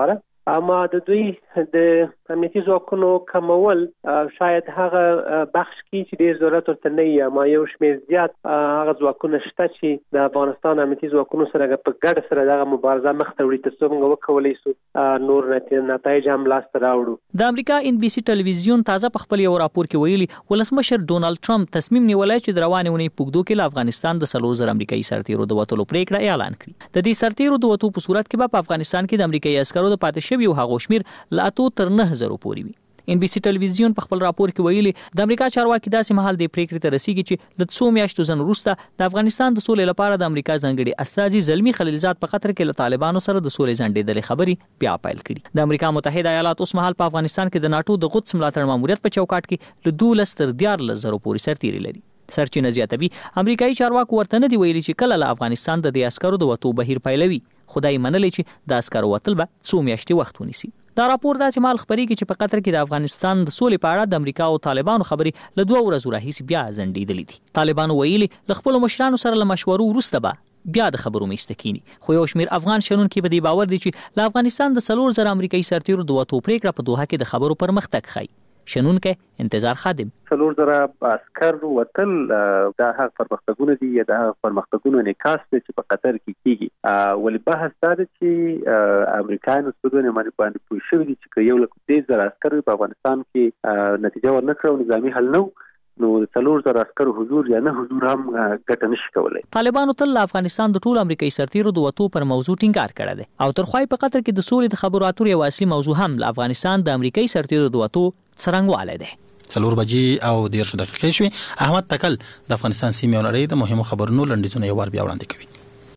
اما د دوی د امنیتي ځواکونو کمول شاید هغه بخش کې چې ډیر ضرورت ورته نه وي، اما یو شمېر زیات هغه ځواکونه شته چې د افغانستان امنیتي ځواکونو سره په ګډه سره دغه مبارزه مخ ته وړي، ترڅو موږ وکولی شو نور نتایج هم لاسته راوړو. د امریکا ان بي سي ټلویزیون تازه په خپل یو راپور کې ویلي ولسمشر ډونالد ټرمپ تصمیم نیولی چې د روانې اونۍ په اوږدو کې له افغانستان د څلور زره امریکایي سرتیرو د وتلو پریکړه اعلان کړي. د دې سرتیرو د وتو په صورت کې به په افغانستان کې د امریکایي عسکرو د پاتې شویو هغو شمیر له اتو تر نه زرو پورې وي. ان بي سي ټلویزیون په خپل راپور کې ویلي د امریکا چارواکي داسې مهال د پریکړې ته رسیږي چې له څو میاشتو ځن وروسته د افغانستان د سولې لپاره د امریکا ځانګړي استازي زلمي خلیلزاد په قطر کې له طالبانو سره د سولې ځنډېدلې خبرې بیا پیل کړي. د امریکا متحده ایالات اوس مهال په افغانستان کې د ناتو د قدس ملاتړ ماموریت په چوکاټ کې له دولس تر دیارلس زرو پورې سرتیري لري. سرچینه زیاتوي امریکایي چارواکو ورته نه دی ویلي چې کله له افغانستان د دې عسکرو د وتو بهیر پیلوي، خدای منلی چې د عسکرو وتل به څو میاشتې وخت ونیسي. دا راپور داسې مهال خپرېږي چې په قطر کې د افغانستان د سولې په اړه د امریکا او طالبانو خبرې له دوه ورځو راهیسې بیا ځنډېدلې دي. طالبانو ویلي له خپلو مشرانو سره له مشورو وروسته به بیا د خبرو میسته کینی، خو یو شمیر افغان شنونکي په دې باور دي چې له افغانستان د څلور زره امریکایي سرتیرو د وتو پریکړه په دوحه کې د خبرو پرمختګ ښیي. شنونکی انتظار خادم څلور زره عسکر وتل دا هغه پرمختګونه دي، دا هغه پرمختګونه انعکاس دي چې په قطر کې کیږي. ولې بحث دا دی چې امریکایانو سودونه باندې پوه شوي دي چې یو لک دې زره عسکر په افغانستان کې نتیجه ورنکړه، نظامي حل نو نو څلور زره عسکر حضور یا نه حضور هم ګټه نشي کولای. طالبانو تل افغانستان د ټول امریکایي سرتیرو د وتو پر موضوع ټینګار کړی دی او ترخوای په قطر کې د سولې د خبرو اترو یو اصلي موضوع هم له افغانستان د امریکایي سرتیرو د وتو څرنګوالی دی. څلور بجې او دېرش دقیقې شوې. احمد تکل د افغانستان سیمې او نړۍ د مهمو خبرونو لنډیزونه یو بار بیا وړاندې کوي.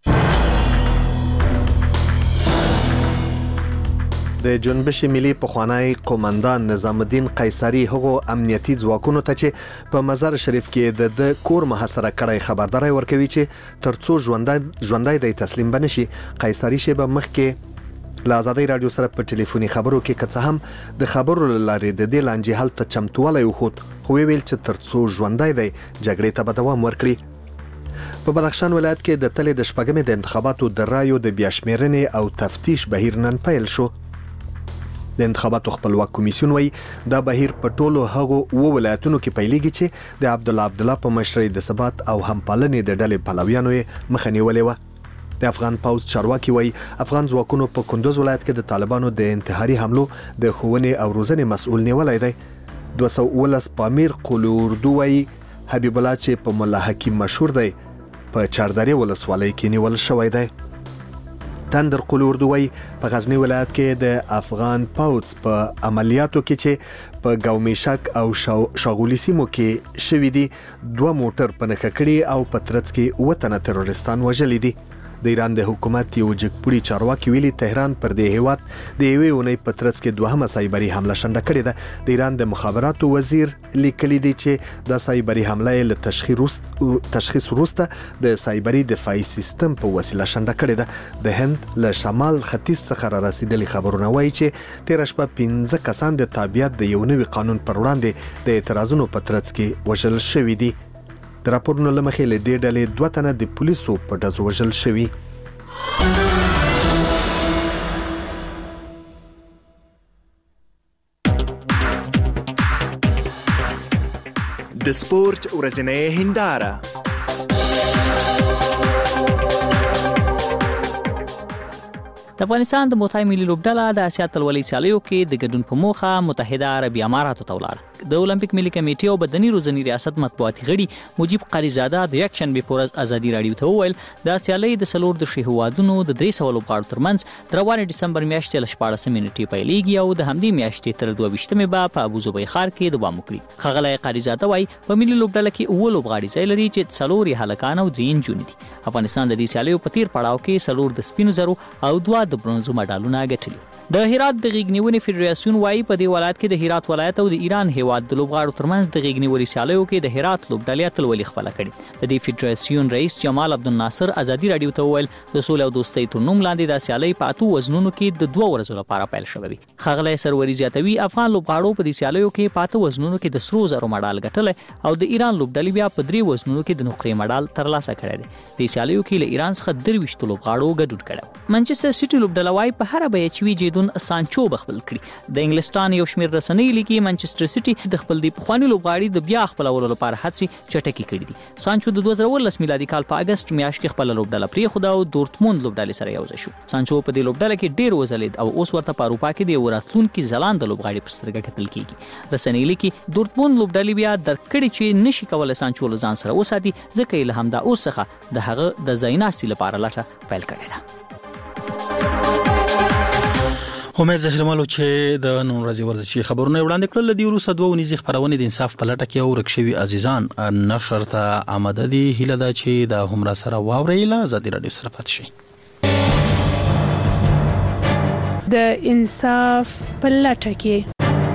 د جنبش ملي پخوانی قومندان نظام الدین قیصری هغو امنیتي ځواکونو ته چې په مزار شریف کې د کور محاصره کړی خبرداري ورکوي چې ترڅو ژوندۍ ژوندۍ د تسلیم بنشي. قیصری شیبه مخکې له آزادۍ رادیو سره په ټلیفوني خبرو کې که څه هم د خبرو لارې د دې لانجې حل ته چمتوالی وښود، خو ویل چې ترڅو ژوندۍ دی جګړې ته به دوام ورکړي. په بدخشان ولایت کې د تلې د شپږمې د انتخاباتو د رایو د بیاشمېرنې او تفتیش بهیر نن پیل شو. د انتخاباتو خپلواک کمیسیون وایي دا بهیر په ټولو هغو اوه ولایتونو کې پیلېږي چې د عبدالله عبدالله په مشرۍ د ثبات او همپالنې د ډلې پلویانو یې مخه نیولې وه. د افغان پوځ چارواکي وایي افغان ځواکونو په کندوز ولایت کې د طالبانو د انتحاري حملو د ښوونې او روزنې مسؤل نیولی دی. دوه سوه اوولس پامیر قول اردو وایي حبیب الله چې په ملا حکیم مشهور دی په چاردرې ولسوالۍ کې نیول شوی دی. تندر قول اردو وایي په غزنی ولایت کې د افغان پوځ په عملیاتو کې چې په ګومیشک او شاغولی سیمو کې شوي دي دوه موټر په نښه کړي او په ترڅ کې اووه تنه تروریستان وژلي دي. د ایران د حکومت یو جګپوړي چارواکي ویلي تهران پر دې هیواد د یوې اونۍ په ترڅ کې دوهمه سایبري حمله شنډه کړې ده. د ایران د مخابراتو وزیر لیکلي دی چې دا سایبري حمله یې له تشخیص وروسته د سایبري دفاعي سیستم په وسیله شنډه کړې ده. د هند له شمال ختیځ څخه را رسیدلي خبرونه وایي چې تېره شپه پنځه کسان د تابعیت د یو نوي قانون پر وړاندې د اعتراضونو په ترڅ کې وژل شوي دي. د راپورونو له مخې له دې ډلې دوه تنه د پولیسو په ډزو وژل شوي. د سپورت ورځنۍ هنداره. د افغانستان د موټای ملي لوبډله د اسیا اتلولۍ سیالیو کې د ګډون په موخه متحده عربي اماراتو ته ولاړه. د اولمپیک ملي کمیټې او بدني روزنې ریاست مطبوعاتي غړي مجيب قریزاده د یک شنبه په ورځ ازادي رادیو ته وویل د سیالۍ د څلور درشي هوادونو د درې سوه لوبغاړو ترمنځ د روانې ډسمبر میاشتې له شپاړسمې نیټې پیلېږي او د همدې میاشتې تر دوه ویشتمې به په ابوظبي ښار کې دوام وکړي. ښاغلی قریزاده وایي په ملي لوبډله کې اووه لوبغاړي ځای لري چې څلور یې هلکان او درې نجونې دي. افغانستان د دې سیالیو په تیر پړاو کې څلور د سپینو زرو او دوه د برونزو مډالونه ګټلي. د هرات د غیږنیونې فدراسیون وایي په دې ولایت کې د هرات ولایت او د ایران هیواد د لوبغاړو ترمنځ د غیږنیولې سیالیو کې د هرات لوبډلې اتلولي خپله کړې. د دې فدراسیون رئیس جمال عبدالناصر ازادي رادیو ته وویل د سولې او دوستۍ تر نوم لاندې دا سیالۍ په اتو وزنونو کې د دوه ورځو لپاره پیل شوې وي. ښاغلی سروري زیاتوي افغان لوبغاړو په دې سیالیو کې په اته وزنونو کې د سرو زرو مډال ګټلی او د ایران لوبډلې بیا په درې وزنونو کې د نقرې مډال ترلاسه کړی دی. دې سیالیو کې له ایران څخه درویشت لوبغاړو ګډون کړی. منچستر سیټي لوبډله وایي په هره بیه چې وي جادون سانچو بخپل کړي. د انګلستان یو شمېر رسنۍ لیکي منچستر سټي د خپل دی پخوانی لوبغاړي د بیا خپلولو لپاره هڅې چټکې کړې دي. سانچو د دوه زره اوولس میلادي کال په اگست میاشت کې خپل لوبډله پرېښوده او دورتموند لوبډلې سره یوځای شو. سانچو په دې لوبډله کې ډېر وځلېد او اوس ورته په اروپا کې د یو راتلونکي ځلانده لوبغاړي په سترګه کتل کېږي. رسنۍ لیکي دورتموند لوبډلې بیا درک کړي چې نشي کولی سانچو له ځان سره وساتي، ځکه یې له همدا اوس څخه د هغه د ځای ناستې لپاره لټه پیل کړې ده. امید زهرمالو چې د نن ورځې ورزشي خبرونه وړاندې کړل. د وروسته دوه ونیزې خبرونه د انصاف په لټه کې او ورکشوي عزیزان نشر ته آماده دي. هیله ده چې د همرا سره واوري له ازادي رادیو سره پات شي. د انصاف په لټه کې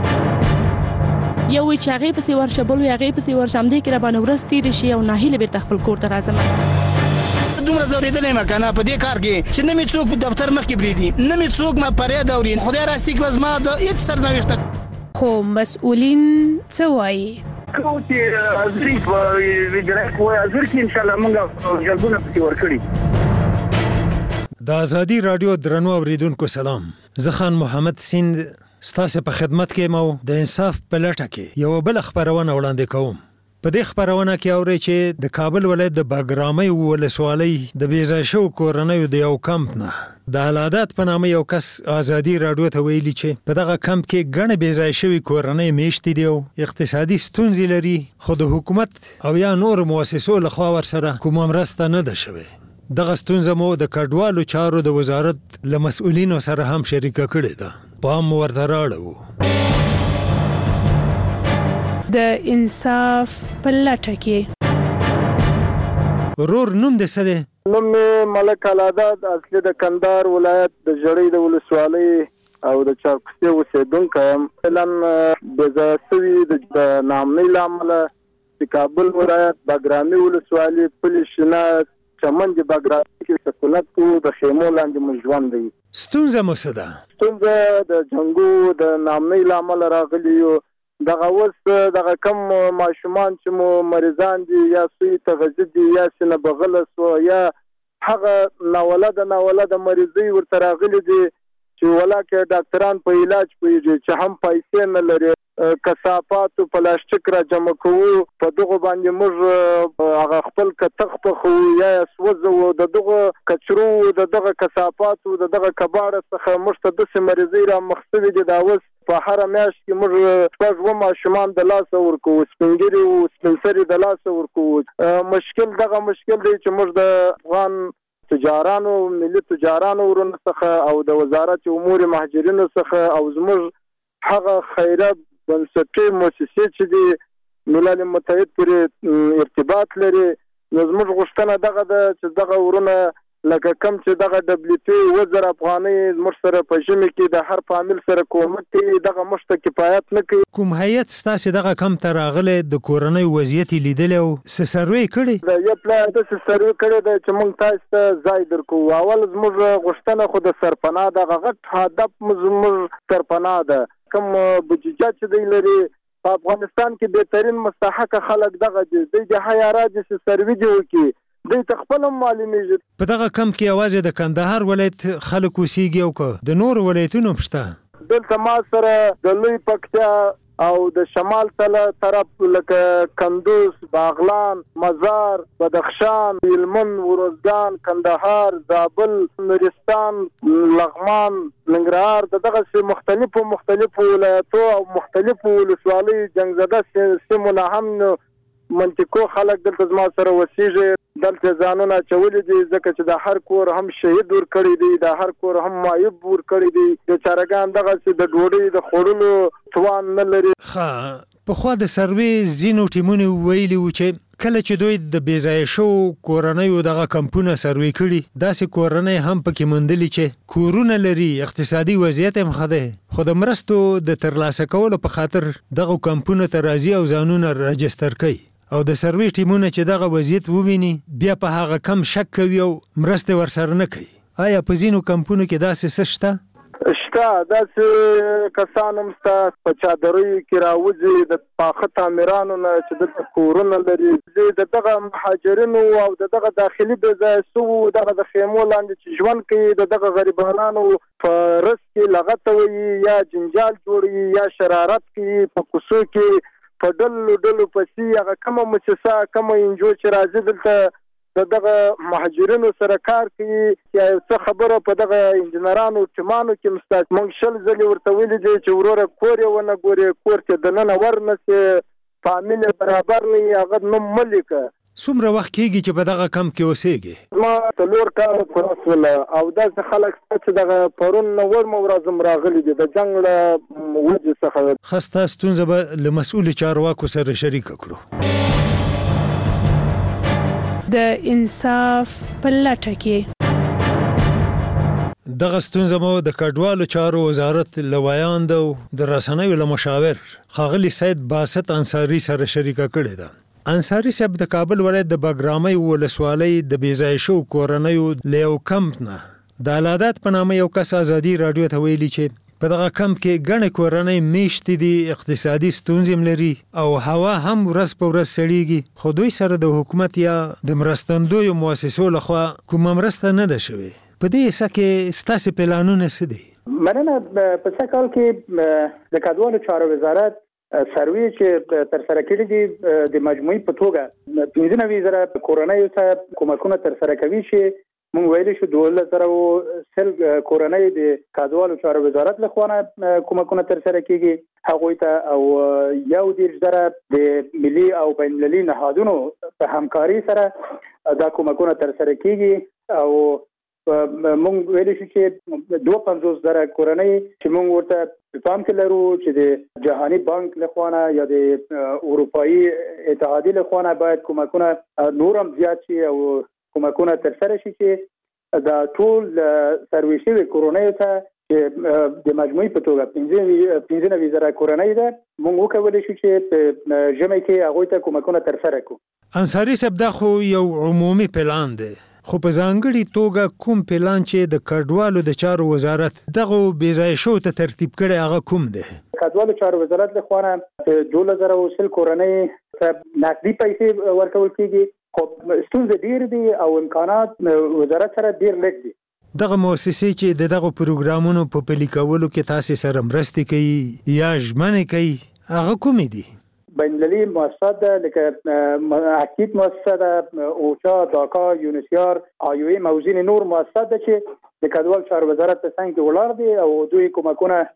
یو وی چې هغه پسې ورشه بل وی هغه پسې ورشه هم دې کې را باندې ورځ تېرې شي او ناهیله بیرته خپل کور ته راځم. دومره زورېدلی یم که نه په دې کار کې چې نه مې څوک دفتر مخکې پرېږدي، نه مې څوک ما فریاد اوري. خدای راستي که زما د هېڅ سرنوشته خو مسؤلین څه وایي؟ کوم چې حاضري په وجرای کوی حاضر کې انشاءالله موږ جلبونه پسې ورکړي. د ازادي رادیو درنو اوریدونکو سلام. زه خان محمد سیند ستاسو په خدمت کې مو د انصاف په لټه کې یو بل خبرونه وړاندې کوم. په دې خبرونه کې اوري چې د کابل ولایت د باګرامي ولسوالۍ د بیځای شو کورنۍ د یو کمپ نه د علادات په نامه یو کس ازادي رادیو ته ویلي چې په دغه کمپ کې ګڼ بیځای شوی کورنۍ میشتې دي او اقتصادي ستونزې لري، خو د حکومت او یا نور مؤسسو لخوا ورسره کومه مرسته نه ده شوې. دغه ستونزه مو د کډوالو چارو د وزارت له مسؤلینو سره هم شریکه کړې ده. پام ورته راړو. د انصاف په لټه کې ورور نوم دې څه دی؟ نوم مې ملک علادات، اصلي د کندهار ولایت د ژړۍ د ولسوالۍ او د چارکوسي اوسېدونکی یم. فعلا بېځایه سوي د ناامنۍ له امله د کابل ولایت باګرامي ولسوالۍ پلي شینه چمن د باګرامي کې سکونت کوو، د خیمو لاندې مو ژوند دی. ستونزه مو څه ده؟ ستونزه د جنګو د ناامنۍ له امله راغلي یو. دغه اوس دغه کم ماشومان چې مو مریضان دي یا سوی تغذیه دي یا سینه بغله سو یا هغه ناولده ناولده مریضي ورته راغلي دي چې ولاکه ډاکټران په علاج پوهیږي چې هم پیسې نه لري. کثافات او پلاستیک را جمع کوو، په دغه باندې موږ هغه خپل کتغ په خو یا سوځو د دغه کچرو د دغه کثافات او د دغه کباړه څخه موږ ته د مریضي را مخسوي دي. دا اوس په هر میاشت کې موږ شپږ و ماشومان د لاس ورکو، سپینګری او سپینسري د لاس ورکو. مشکل دغه مشکل دی چې موږ د افغان تجارانو ملي تجارانو ورونو څخه او د وزارت امور مهاجرینو څخه او زموږ هغه خیرات بنسټي مؤسسې چې د ملل متحد پورې ارتباط لري، نو زموږ غوښتنه دغه ده چې دغه ورونه لکه کم چې دغه ډبلیو پی وزر افغانۍ زموږ سره په ژمي کې د هر فامیل سره کومک کوي، دغه موږ ته کفایت نه کوي. کوم هیئت ستاسو دغه کم ته راغلی د کورنۍ وضعیت لیدلی او څه سروې کړې؟ د یو پلان داسې سروې کړې ده چې موږ تاسو ته ځای درکوو. اول زموږ غوښتنه خو د سرپناه دغه غټ هدف زموږ سرپناه ده. کوم بودیجه چې دی لري په افغانستان کې بهترین مستحق خلک دغه دي، دوی د حیارات چې سروي دی وکي دوی ته خپل معلومیږي. په دغه کم کې یوازې د کندهار ولایت خلک اوسېږي او که د نور ولایتونو شته؟ دلته ما سره د لوی پکتیا او د شمال تله طرف لکه کندوز، باغلان، مزار، بدخشان، هلمند، ورزګان، کندهار، زابل، نورستان، لغمان، ننګرهار د دغه مختلفو مختلفو ولایتو او مختلفو ولسوالیو جنګزده سیمو نه هم منطقو خلک دلته زما سره وسیږي. دلته ځانونه اچولي دي ځکه چې د هر کور هم شهید ورکړي دي، د هر کور هم معیوب ورکړي دي. د چارګان دغسې د ډوډۍ د خوړلو توان نه لري. ښه، پخوا د سروې ځینو ټیمونو ویلي وو چې کله چې دوی د بېځایه شوو کورنیو دغه کمپونه سروې کړي، داسې کورنۍ هم پکې موندلي چې کورونه لري، اقتصادي وضعیت هم ښه دی، خو د مرستو د ترلاسه کولو په خاطر دغه کمپونو ته راځي او ځانونه راجستر کوي. او د سروې ټیمونه چې دغه وضعیت وویني بیا په هغه کم شک کوي او مرستې ورسره نه کوي. آیا په ځینو کمپونو کې داسې څه شته؟ شته داسې کسان هم شته په چادریو کې راوځي د پاخه تعمیرانو نه چې دلته کورونه لري د دغه مهاجرینو او د دغه داخلي بې ځایه شوو دغه د خیمو لاندې چې ژوند کوي د دغه غریبانو په رس کې لغته وي یا جنجال جوړي یا شرارت کوي په کوڅو کې په ډلو ډلو پسې هغه کومه مؤسسه کومه انجو چې راځي دلته د دغه مهاجرینو سره کار کوي یا څه خبره په دغه انجنیرانو ټیمانو کې مستاک مونږ شل ځلې ورته ویلي دي چې وروره کور یې ونه ګورې کور کې دننه ورنسې فامیل برابر نه وي هغه نوم مه لیکه. څومره وخت کېږي چې په دغه کمپ کې اوسېږې؟ ما څلور کاله پوره شوله او داسې خلک شته چې دغه پرون نه وړمه ورځ هم راغلي دي د جنګ له وجې څخه. ښه ستا ستونزه به له مسؤلو چارواکو سره شریکه کړو. د انصاف په لټه کې دغه ستونزه مو د کډوالو چارو وزارت له ویاند او د رسنیو له مشاور ښاغلي سید باسط انصاري سره شریکه کړې ده. انصاري صاحب د کابل ولایت د بګرامۍ ولسوالۍ د بې ځایه شوو کورنیو له یو کمپ نه د العادات په نامه یو کس ازادي راډیو ته ویلي چې په دغه کمپ کې ګڼې کورنۍ میشتې دي، اقتصادي ستونزې هم لري او هوا هم ورځ په ورځ سړیږي، خو دوی سره د حکومت یا د مرستندویو مؤسسو لخوا کومه مرسته نه ده شوې. په دې حصه کې ستاسې پلانونه څه دي؟ مننه. په څه کال کې د کډوالو چارو وزارت سروي چې تر سره کړي دي د مجموعي په توګه پنځه نوي زره کورنیو ته کومکونه تر سره کوي چې مونږ ویلي شو دولت سره سل کورنۍ د کډوالو چارو وزارت له خوا نه کومکونه تر سره کیږي هغوی ته او یو دېرش زره د ملي او بین المللي نهادونو په همکاري سره دا کومکونه تر سره کیږي او مونږ ویلي شو چې دوه پنځوس زره کورنۍ چې مونږ ورته په پام کې لرو چې د جهاني بانک له خوا نه یا د اروپایي اتحادیې له خوا نه باید کومکونه نور هم زیات شي او کومکونه تر سره شي چې دا ټول سروي شوي کورنیو ته چې د مجموعي په توګه پنځه نوي زره کورنۍ ده مونږ وکولی شو چې په ژمي کې هغوی ته کومکونه تر سره کړو. انصاري صاحب دا خو یو عمومي پلان دی، خو په ځانګړي توګه کوم پلان چې د کډوالو د چارو وزارت دغه بې ځایه شوو ته ترتیب کړی هغه کوم دی؟ کډوالو چارو وزارت له خوا نه دولس زره او سل کورنۍ ته نقدي پیسې ورکول کېږي، خو ستونزې ډېر دي او امکانات وزارت سره ډېر لږ دي. دغه مؤسسې چې د دغه پروګرامونو په پلي کولو کې تاسې سره مرستې کوي یا ژمنې کوي هغه کومې دي؟ بین المللي مؤسسات ده لکه اکید مؤسسه ده، اوچا، داکا، یونیسیار، آیوي موزین نور مؤسسات ده چې د کډوالو چارو وزارت په څنګ کې ولاړ دي او دوی کومکونه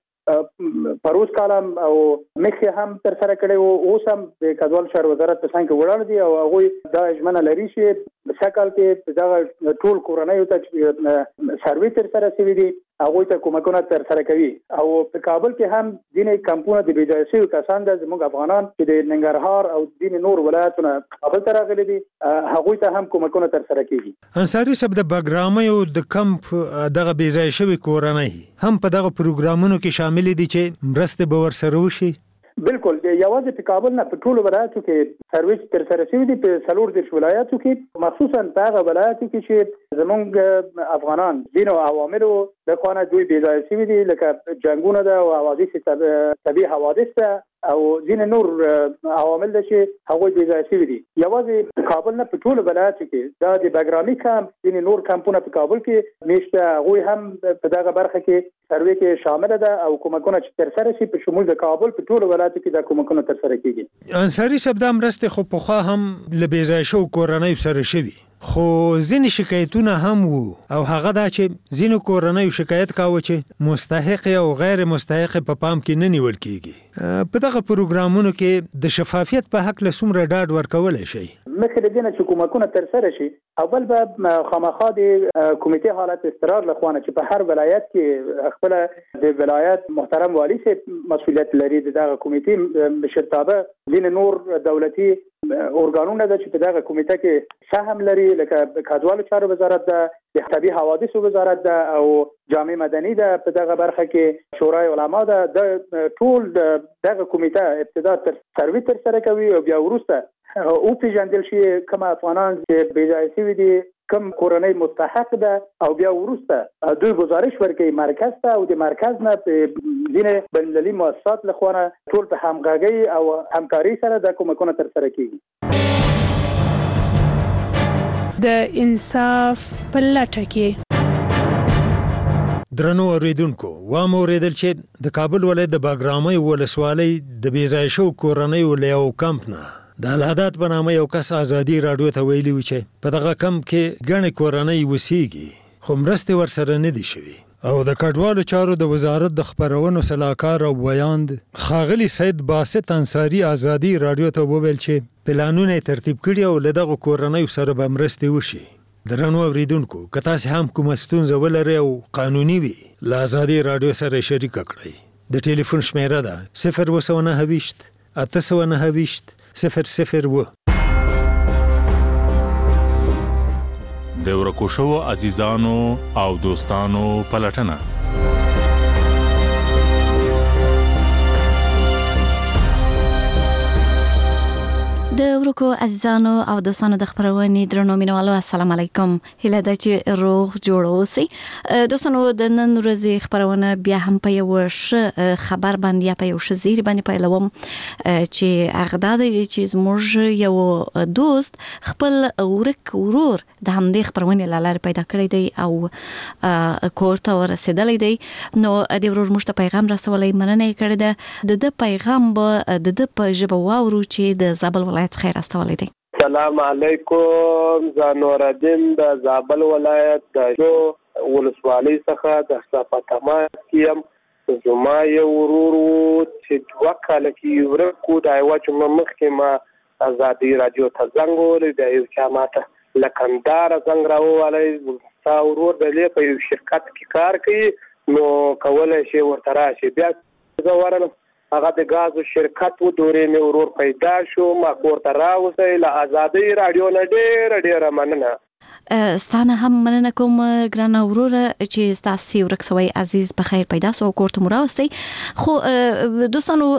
پروس کالم او مخکې هم تر سره کړی وو، اوس هم د کډوالو چارو وزارت په څنګ کې ولاړ دي او هغوی دا ژمنه لري چې په څه کال کې دغه ټول کورنیو ته چې سروي تر سره شوي دي هغوی ته کومکونه تر سره کوي. او په کابل کې هم ځینې کمپونه د بې ځایه شوي کسان ده زموږ افغانان چې د ننګرهار او ځینې نور ولایتونه کابل ته راغلي دي هغوی ته هم کومکونه تر سره کیږي. انصاري صاحب د بګرامیو د کمپ دغه بې ځایه شوي کورنۍ هم په دغه پروګرامونو کې شامل دي چې مرستې به ورسره وشي؟ بالکل یوازې په کابل نه په ټولو ولایتو کې سرویس تر سره شوي دي، په څلور دېرش ولایتو کې مخصوصا په هغه ولایتو کې چې زموږ افغانان ځینو عواملو د خوا نه دوی بې ځایه شوي دي لکه جنګونه ده او حوادث طبیعي حوادث ده او ځینې نور عوامل ده چې هغوی بې ځایه شوي دي. یوازې کابل نه په ټولو ولایتو کې دا د بګرامي کمپ ځینې نور کمپونه په کابل کې میشته هغوی هم په دغه برخه کې سروي کې شامله ده او کومکونه چې تر سره شي په شمول د کابل په ټولو ولایتو کې دا کومکونه تر سره کیږي. انصاري صاحب دا مرستې خو پخوا هم له بې ځایه شوو کورنیو سره شوي، خو ځینې شکایتونه هم وو او هغه دا چې ځینو کورنیو شکایت کاوه چې مستحق او غیر مستحق په پام کې نه نیول کیږي. په دغه پروګرامونو کې د شفافیت په حق له څومره ډاډ ورکولی شي؟ مخکې له دې نه چې کومکونه تر سره شي اول به خامخا د کمیټې حالت استقرار له خوا نه چې په هر ولایت کې خپله د ولایت محترم والي صاحب مسؤلیت لري د دغه کمیټې مشرتابه ځینې نور دولتي ارګانونه ده چې په دغه کمیټه کې سهم لري لکه کډوالو چارو وزارت ده، د طبیعي حوادثو وزارت ده او جامع مدني ده، په دغه برخه کې شورای علما ده. د ټول دغه کمیټه ابتدا تر سروي تر سره کوي او بیا وروسته او پیژندل شي کوم افغانان چې بې ځایه شوي دي کم کورنۍ مستحق ده او بیا وروسته دوی گزارش ورکوي مرکز ته او د مرکز نه ځینې بین‌المللي مؤسسات لخوا ټول په همغږۍ او همکاري سره د کومکونه ترسره کیږي. د انصاف په لټه کې درنو اوریدونکو وام اوریدل چې د کابل ولایت د باګرامۍ ولسوالۍ د بیځای شو کورنۍ له یو کمپ نه د الهادات په نامه یو کس ازادي راډیو ته ویلي و چې په دغه کمپ کې ګڼې کورنۍ وسیږي خو مرستې ورسره نه دي شوي او د کډوالو چارو د وزارت د خپرونو سلاکار او ویاند ښاغلي سید باسط انصاري ازادي راډیو ته وویل چې پلانونه ترتیب کړي او له دغه کورنۍ سره به مرستې وشي. درنو اوریدونکو که تاسو هم کومه ستونزه ولرئ او قانوني وي له ازادي راډیو سره شریک کړئ. د ټلیفون شمیره ده صفر اووه سوه نهه ویشت اته سوه نهه ویشت صفر صفر اووه. د ورکو شوو عزیزانو او دوستانو پلټنه د ورکو عزیزانو او دوستانو د خبرونې درنو مینوالو السلام علیکم. هیله ده چې روغ جوړ اوسئ. دوستانو د نن ورځې خبرونه بیا هم په یو ښه خبر باندې یا په یو ښه زیری باندې پیلوم چې هغه دا دی چې زموږ یو دوست خپل ورک ورور د همدې خبرونې له لارې پیدا کړی دی او کور ته ورسېدلی دی. نو د ورور موږ ته پیغام رسولی مننه یې کړې ده. د ده پیغام به د ده په ژبه واورو چې د زابل ولایت خیر استولی دی. سلام علیکم. زه نورالدین د زابل ولایت د جو ولسوالۍ څخه د صفاتمات کیم. زما یو ورور چې دوه کاله کې ورک و د یوه جمعه مخکې ما ازادي راډیو ته زنګ ووهلی د یو چا ماته له کندهاره زنګ راووهلی ستا ورور د په یو شرکت کې کار کوي نو کولی شي ورته راشي. بیا زه ورغلم هغه د غازو شرکت و دورې مې ورور پیدا شو ما کور ته راوستی له ازادي راډیو نه ډېره ډېره مننه. ستانه هم مننه کوم ګرانه وروره چې ستاسو ورک سوی عزیز په خیر پیدا سو کور ته مراوستي. خو دوستانو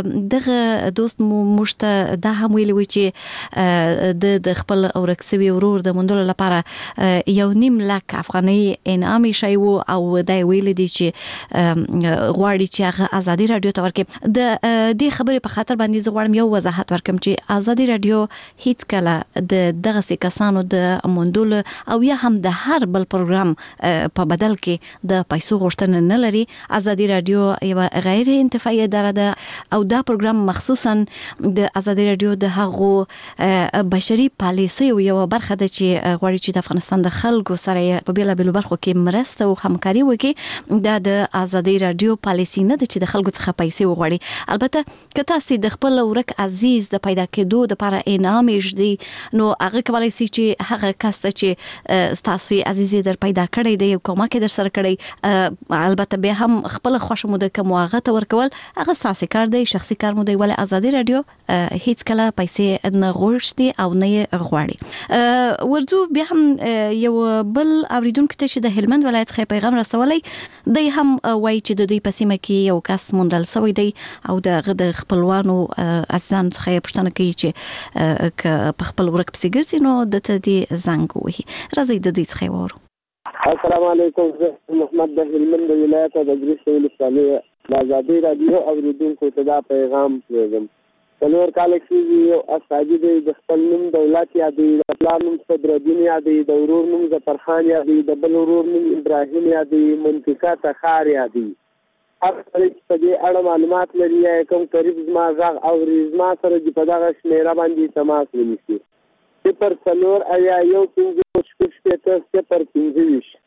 دغه دوست مو مشته د هم ویلي وي چې د د خپل ورک سوی ورور د موندلو لپاره یو نیم لک افغاني انعام شي وو او د ویلي دي چې غواړي چې هغه ازادي راډیو ته ورکړي. د دې خبرې په خاطر باندې زه غواړم یو وضاحت ورکړم چې ازادي راډیو هیڅ کله د دغه کسانو د موندلو او یا هم د هر بل پروګرام په بدل کې د پیسو غوښتنه نه لري. ازادي راډیو یو غیر انتفاعي اداره ده او دا پروګرام مخصوصا د ازادي راډیو د هغو بشري پالیسي یو برخه ده چې غواړي چې د افغانستان د خلکو سره په بیلابیلو برخو کې مرسته او همکاري وکړي. دا د ازادي راډیو پالیسي نه ده چې د خلکو څخه پیسې وغواړي. البته که تاسو د خپل ورک عزیز د پیدا کېدو لپاره انعام یې نو هغه کولای شي چې هغه کس ته چې ستاسو عزیزي در پیدا کړی دی یو کومک در سره کړی البته به هم خپل خوښ مو د کوم هغه ته ورکول هغه ستاسو کار دی شخصي کار مو دی. ولې ازادي راډیو هیڅ کله پیسې نه غوښتي او نه غواړي. ورځو بیا هم یو بل اوریدونکو ته چې د هلمند ولایت څخه پیغام رسولای دی هم وایي چې د دوی په سیمه کې یو کس موندل شوی دی او د خپلوانو ازان څخه پوښتنه کوي چې ک په خپل ورک پسې ګرځي نو د ته دی زنګ وهي. راځي د دې څخه وورو. السلام علیکم. زه محمد د هلمند ولایت د ګریس ولسوالۍ د ازادي راډیو اوریدونکو ته دا پیغام پرېږدم. څلور کاله کېږي یو استاجي دی د خپل نوم دولت یادوي د پلار نوم صدرالدین یادوي د ورور نوم ظفرخان یادوي د بل ورور نوم ابراهیم یادوي منطقه تخار یادوي. هر څوک په دې اړه معلومات لري یا کوم قریب زما غږ اوري زما سره په دغه شمیره باندې تماس ونیسي. صفر څلور ایا یو پنځه شپږ شپېته صفر پنځه ویشت.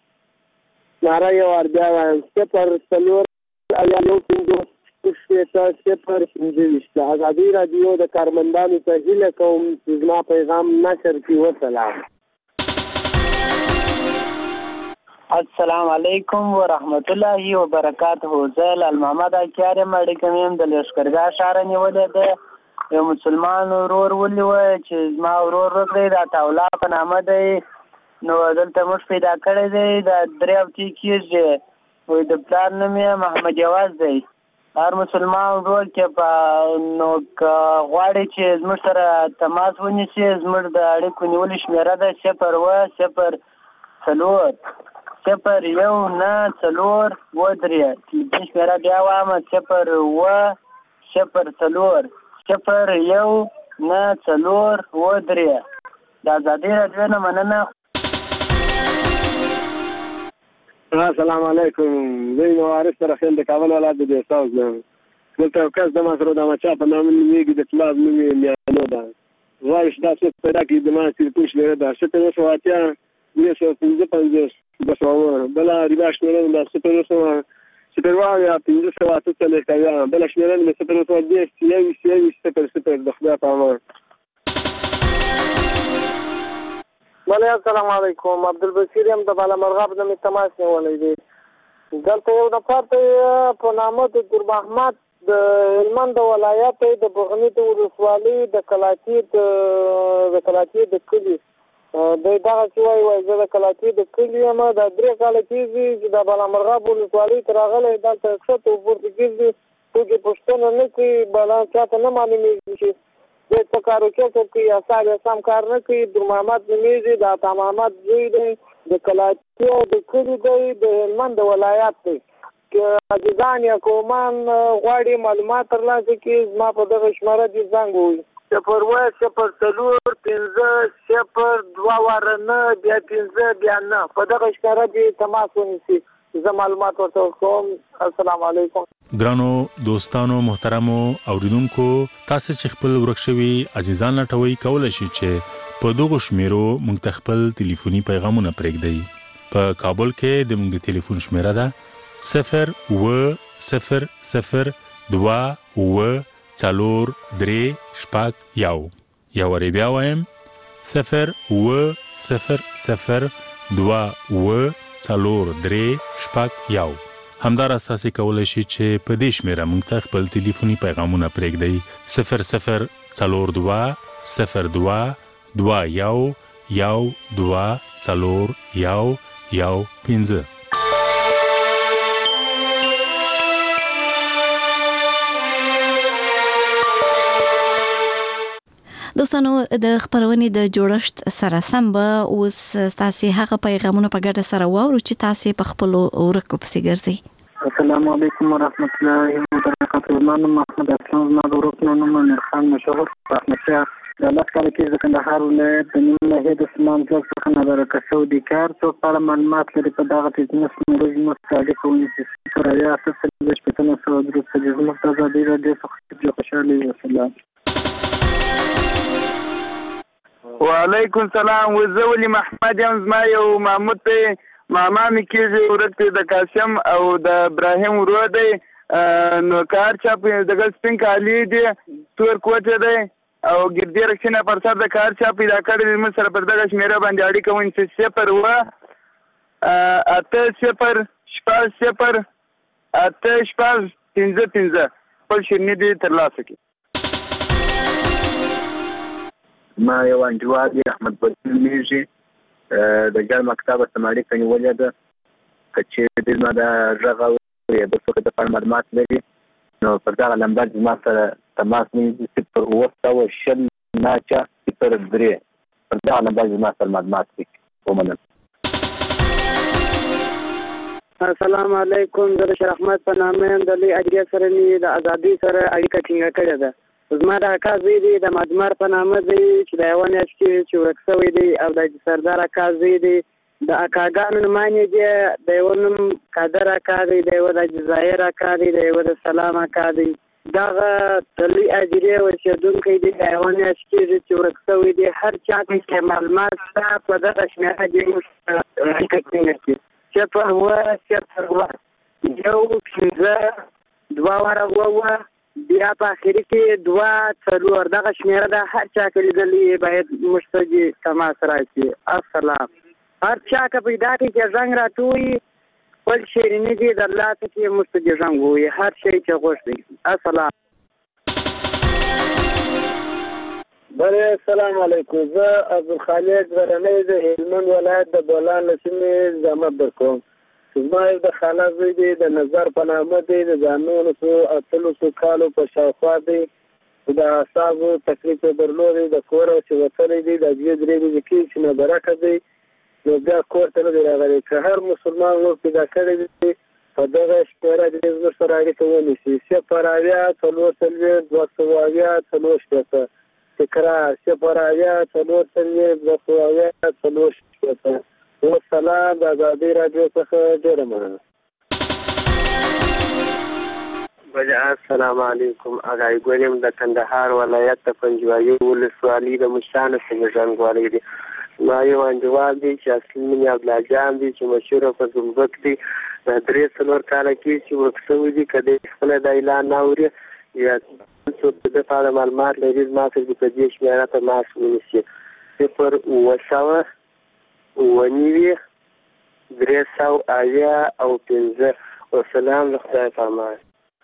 ناره یو وار بیا وایم صفر څلور ایا یو پنځه شپږ شپېته صفر پنځه ویشت. د ازادي راډیو د کارمندانو ته هیله کوم چې زما پیغام نشر کړي. وسلام. السلام علیکم ورحمت الله وبرکاته. زه لال محمد اکیار مړی کوم د لشکرګاه ښار نیولې ده. یو مسلمان ورور ولي و چې زما ورور دی د عطاالله په نامه دی نو دلته موږ پیدا کړی دی د درې هفتې کېږي وایي د پلار نوم یې محمد جواز دی هر مسلمان ورور کې په نو غواړي چې زموږ سره تماس ونیسي. زموږ د اړیکو نیولې شمېره ده صفر اوه صفر څلور صفر یو نه څلور اووه درې. تلیفون شمېره بیا وایم صفر اوه صفر څلور صفر یو نه څلور اووه درې. د ازادي راډیو نه مننه. السلام علیکم. زه وارث رحیم د کابل ولایت د دیوساوز نه. دلته یو کس د ما سره د احمدشاه په نامه نومېږي، د طلاب نوم یې میانو ده. غواړي چې دا څوک پیدا کړي. د ما تلیفون شمېره ده صفر اوه سوه اتیا درې سوه پنځه پنځوس دوه سوه اووه. بله ریبا شمېره ده صفر اوه سوه صفر اوه اویا پنځه سوه اته څلوېښت اویا. بله شمېره مې صفر اوه سوه دېرش یوویشت یوویشت صفر صفر. د خدای په امان. بله السلام علیکم. عبدالبصیر یم د بالامرغاب نه مې تماس نیولی دی. دلته یو نفر ته په نامه د ګل محمد د هلمند ولایت د بغني د ولسوالۍ د کلاچي د کلاچي د کلي دی دغسې وایي وایي زه د کلاچي د کلي یم. دا درې کاله کېږي چې د بالامرغاب ولسوالۍ ته راغلی. دلته ښکته ورپورته ګرځي، څوک یې پوښتنه نه کوي، بلا چاته نه معلومېږي چې دی څه کار وکړي کوي یا سم یا سم کار نه کوي. در محمد نومېږي، د عطا محمد زوی دی، د کلاچي د کلي دی، د هلمند ولایت دی. که عزیزان یا قومان غواړي معلومات ترلاسه کړي زما په دغه شمېره دې زنګ ووهي صفر اوه صفر څلور پنځه صفر دوه واره نه بیا پنځه بیا نه. په دغه شمېره دې تماس ونیسي، زه معلومات ورته ورکوم. السلام علیکم. ګرانو دوستانو محترمو اوریدونکو، تاسو چې خپل ورک شوي عزیزان لټوي کولای شئ چې په دغه شمیرو موږ ته خپل ټلیفوني پیغامونه پرېږدئ. په کابل کې د موږ د ټلیفون شمیره ده صفر اوه صفر صفر دوه اوه څلور درې شپږ یو. یا وری بیا وایم صفر اوه صفر صفر دوه اوه څلور درې شپږ یو. همداراز تاسو کولای شئ چې په دې شمیره موږ ته خپل ټلیفوني پیغامونه پرېږدئ صفر صفر څلور دوه صفر دوه دوه یو یو دوه څلور یو یو پنځه. دوستانو د خبرونې د جوړښت سره سم به اوس تاسو هغه پیغامونه په ګډه سره واورو چې تاسو په خپل ورکو پسې ګرځي. السلام علیکم ورحمت الله وبرکاته. نو محمد اسلام زما د ورکو نوم نورخان مشهور احمد شاه د لاس کال کې د کندهار ولایت د نیمه ناحیې د سلام ځل څخه نظر کسو د کار څو په معلومات لري په دغه بزنس موږ مستعد کوو چې سره یا تاسو د شپږ سوه درې سوه د مختازه دی د څخه خوشاله وسلام. وعلیکم السلام. وزولی محمد یم. زما یو محمود ته ماما مې کېږي ورته د قاسم او د ابراهیم ورور دی. نو کار چا په دغه سپین کالی دی تور کوټه دی او ګردی رکشنه پر سر د کار چا پیدا کړی موږ سره پر دغه شمیره باندې اړیکه ونیسئ صفر اوه اته صفر شپږ صفر اته شپږ پنځه پنځه. خپل شیریني دې ترلاسه کړي. ما یو انجواد احمد بدل میږي د ګل مکتب سماړي کني ولید کچې د ما د ژغه د څه د معلومات لري نو پر دا نمبر ما سره تماس نیسي صفر اوه سوه شل ناچا صفر درې پر دا نمبر ما سره معلومات لري. ومنه. السلام علیکم. زه شریف احمد په نامه د لوی اجرا سره د ازادي سره اړیکه ټینګه کړې ده. زما د اکا زوی دی د مجمر په نامه دی چې د یوه میاشت کې چې ورک شوی دی او د سردار اکا زوی دی. د اکاګانو نومانې دي د یوه نوم قادر اکا دی، د یوه د جزایر اکا دی، د یوه د سلام اکا دی. دغه د لوی اجرې اوسېدونکی دی د یوه میاشت کېږي چې ورک شوی دی. هر چا چې معلومات شته په دغه شمېره دې موږ اړیکه ټینګه کړي. صفر اوه صفر اوه یو پنځه دوه واره اووه بیا په اخري کې دوه څلور. دغه شمېره ده هر چا که لیدلي باید موږ ته تماس راشي. السلام. هر چا که پیدا کړي چې زنګ راټوي خپل شیریني دې درلاسه کړي موږ ته دې زنګ ووایي هر شی چې غوښتي. السلام. بله السلام علیکم. زه عبدالخالق غرنی د هلمند ولایت د بولان له سیمې زحمت درکوم. زما یو د خاله زوی دی د نظر په نامه دی د ځانونو څو اتلسو کالو په شاوخوا دی د اعصابو تکلیف یې درلودی د کوره چې وتلی دی د دوې درې ورځې کېږي چې نابرکه دی نو بیا کور ته نه دی راغلی که هر مسلمان ور پیدا کړی دی په دغه شمېره دې زموږ سره اړیکه ونیسي صفر اویا څلور څلوېښت دوه سوه اویا څلور شپېته تکرار صفر اویا څلور څلوېښت دوه سوه اویا څلور شپېته والسلام د ازادۍ راډیو څخه ډېره مننه. بله السلام علیکم. اغای ګل یم د کندهار ولایت د پنجوایي ولسوالۍ د مشرانو څخه ژوندوالی دی. ما یو انډیوال دی چې اصلي نوم یې عبدالله جان دی چې مشهوره په زمبک دی. د درې څلور کاله کې چې ورک شوی دی که دی خپله د اعلان نه اوري یا څوک د ده په اړه معلومات لري زما سره دې په دې شمېره تماس ونیسي صفر اووه سوه اووه نوي درې سوه اویا او پنځه. والسلام له خدای په امان.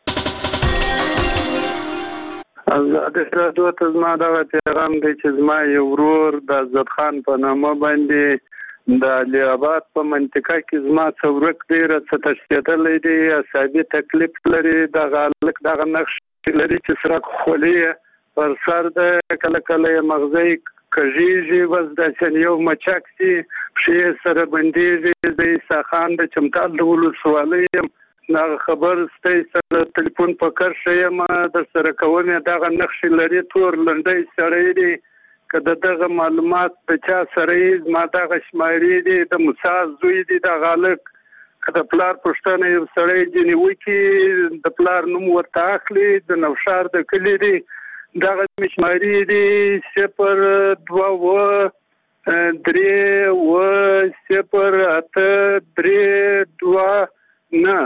ازادي راډیو ته زما دغه پیغام دی چې زما یو ورور د عزت خان په نامه باندې د علي آباد په منطقه کې زما څه ورک دی راڅه تښتېدلی دی اعصابي تکلیف لري دغه هلک دغه نقش لري چې سرک خولي پر سر ده کله کله یې مغزی کږېږي بس داسې یو مچک سي پښې سره بندېږي د عیسی خان د چمتال د ولسوالۍ یم دغه خبر ستی سره تلیفون په کرښه یم در سره کوم یې دغه نقشې لري تور لنډی سړی دی که د دغه معلومات د چا سره یې زما دغه شمارې دي د موسی زوی دی دغه هلک که د پلار پوښتنه یو سړی ځینې وکړي د پلار نوم ورته اخلي د نوشار د کلي دی دغه مې شمارې دي صفر دوه اووه درې اووه صفر اته درې دوه نه.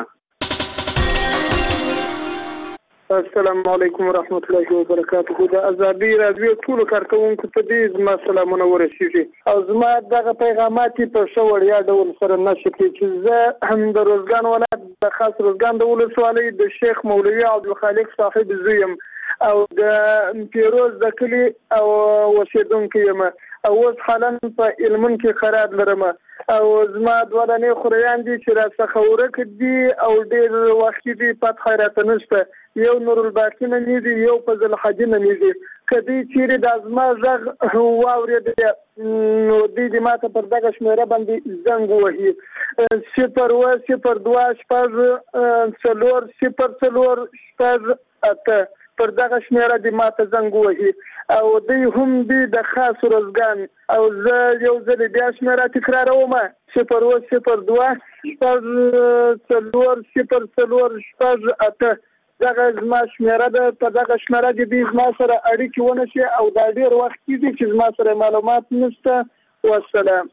السلام علیکم ورحمت الله وبرکاته. د ازادي راډیو ټولو کارکوونکو ته دې زما سلامونه ورسیږي او زما دغه پیغامات په ښه وړیا ډول سره نشي کېږي چې زه هم د روزګان ولایت د خاص روزګان د ولسوالۍ د شیخ مولوي عبدالخالق صاحب زوی یم او د پیروز د کلي او اوسېدونکی یم او اوس حالا په علمون کې قرار لرم او زما دولنې خوریان دي چې راڅخه ورک دي او ډېر وخت دي فتح راته نشته یو نور الباقي نه دي یو فضل حاجي نه دي که دوی چیرې د زما غږ واورېدی نو دوی دې ماته پر دغه شمېره باندې زنګ ووهي صفر اووه صفر دوه شپږ څلور صفر څلور شپږ اته پر دغه شمېره دې ماته زنګ ووهي او دوی هم دي د خاص روزګان او زه یو ځل بیا شمېره تکراروم صفر اووه صفر دوه شپږ څلور صفر څلور شپږ اته دغه زما شمېره ده په دغه شمېره کې دوی زما سره اړیکې ونه شي او دا ډېر وخت کېږي چې زما سره معلومات نشته. والسلام.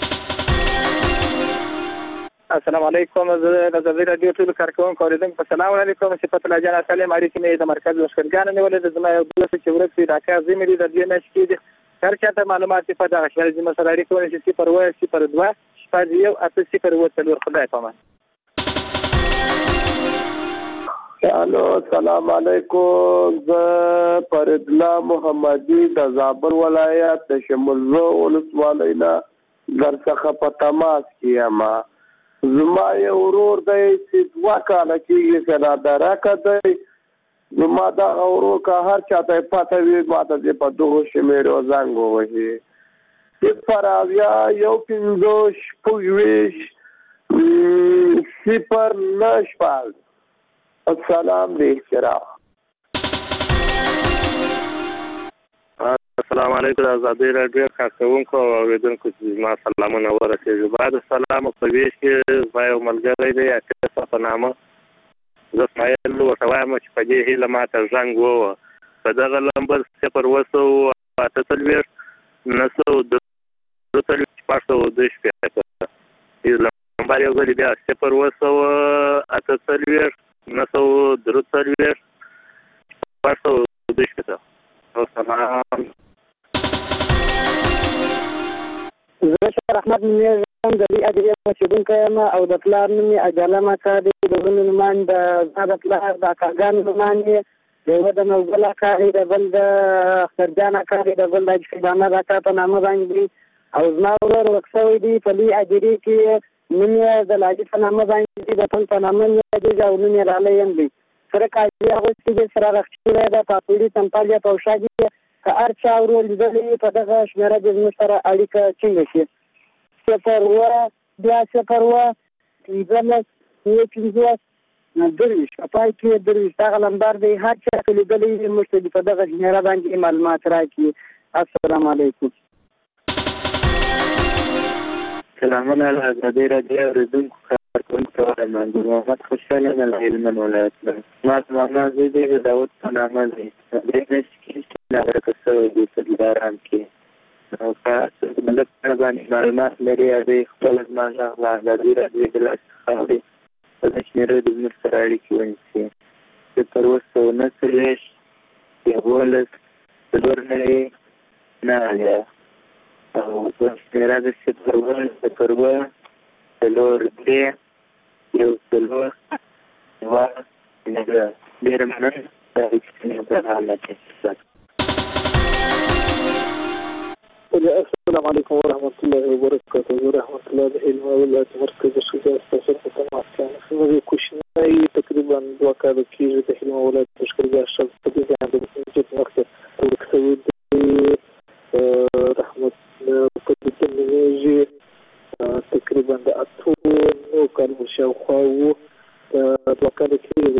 السلام علیکم. زه د ازادي راډیو ټولو کارکوونکو اورېدونکو په سلام علیکم. صفت الله جان سلام اړیکې مې د مرکز لښکرګانو نیولې ده زما یو دوست چې ورک دی ډاکټر عظیم دی د دې میاشتې کېږي هر چاته معلومات په دغه شمېره زما سره اړیکه ونیسي صفر اووه صفر دوه شپږ یو اته صفر اووه څلور. خدای په امان. الو السلام علیکم. زه فرید الله محمدي د زابل ولایت د شمولزو ولسوالۍ نه درڅخه په تماس کې یم. زما یو ورور دی چې دوه کاله کېږي چې نادرکه دی زما دغه ورور که هر چاته یې پته وي ماته دې په دغو شمېرو زنګ ووهي صفر اویا یو پنځوس شپږ ویشت صفر نه شپږ. السلام علیکم. السلام علیکم. ازادي راډیو کارکوونکو او اورېدونکو ته زما سلامونه ورسېږي. بعد سلام په ویش کې زما یو ملګری دی اتیسا په نامه زه اسماعیل ورته وایم چې په دې هیله ماته زنګ ووهه په دغه نمبر صفر اووه سوه اته څلوېښت نهه سوه دوه څلوېښت شپږ سوه دوه شپېته نمبر یو ځل بیا صفر اووه سوه اته څلوېښت نهه سوه درې څلوېښت شپږ سوه دوه شپېته. السلام. زه شهر احمد نومیږم د دې ادارې اوسېدونکی یم او د پلار نوم یې اجاله اکا دی د ورونو نومان د زما د پلار د اکاګانو نومان یې د یوه د نوګل اکا دی د بل د اخترجان اکا دی د بل د حفیظ احمد اکا په نامه باندې دی او زما ورور ورک شوی دی په لوی ادارې کې نن یې د لاجی په نامه باندې د ټول په نامه یې د نن یې رالایم دی سره کاږي هغه چې سره راخچوله د پاپوړي تمپالیا په شاګي که هر چا ورو لیدلې په دغه شمیره د سره اړیکه څنګه شي صفر و بیا صفر و پنځلس یو پنځوس درویش په پای کې درویش هغه لمبر دی هر چا چې لیدلې موږ په دغه شمیره باندې معلومات راکړي السلام علیکم سلامونه علیکم ازادي راډیو اوریدونکو کارکونکو ته وایم محمد خوشحاله یم له هلمند ولایت څخه ما زما زوی دی د داود په نامه دی درې میاشتې کېږي چې ناغرقه شوی دی په دلارام کې نو که څوک د لږ په باندې معلومات لري هغوی خپله زما غږ له ازادي راډیو د لاسه څخه اوري په دې شمېره د زموږ سره اړیکې ونیسي صفر اووه سوه نهه څلوېښت یولس څلور نوي نهه اتیا او شمیره د صفر اووه صفر اووه څلور درې یو څلور دوه نهه ډېره مننه دا رښتینې برنامه ده. السلام علیکم ورحمة الله وبرکاته. ورحمة الله د علم ولایت مرکز شجاع ستاسو په تماس کې نو کوشنۍ تقریبا دوه کاله کېږي د علم ولایت لښکرګاه شل په دې باندې د جت مکتب ورکوي د رحمت په دې کې تقریبا د اتو نو کال شاوخوا وو دوه کاله کېږي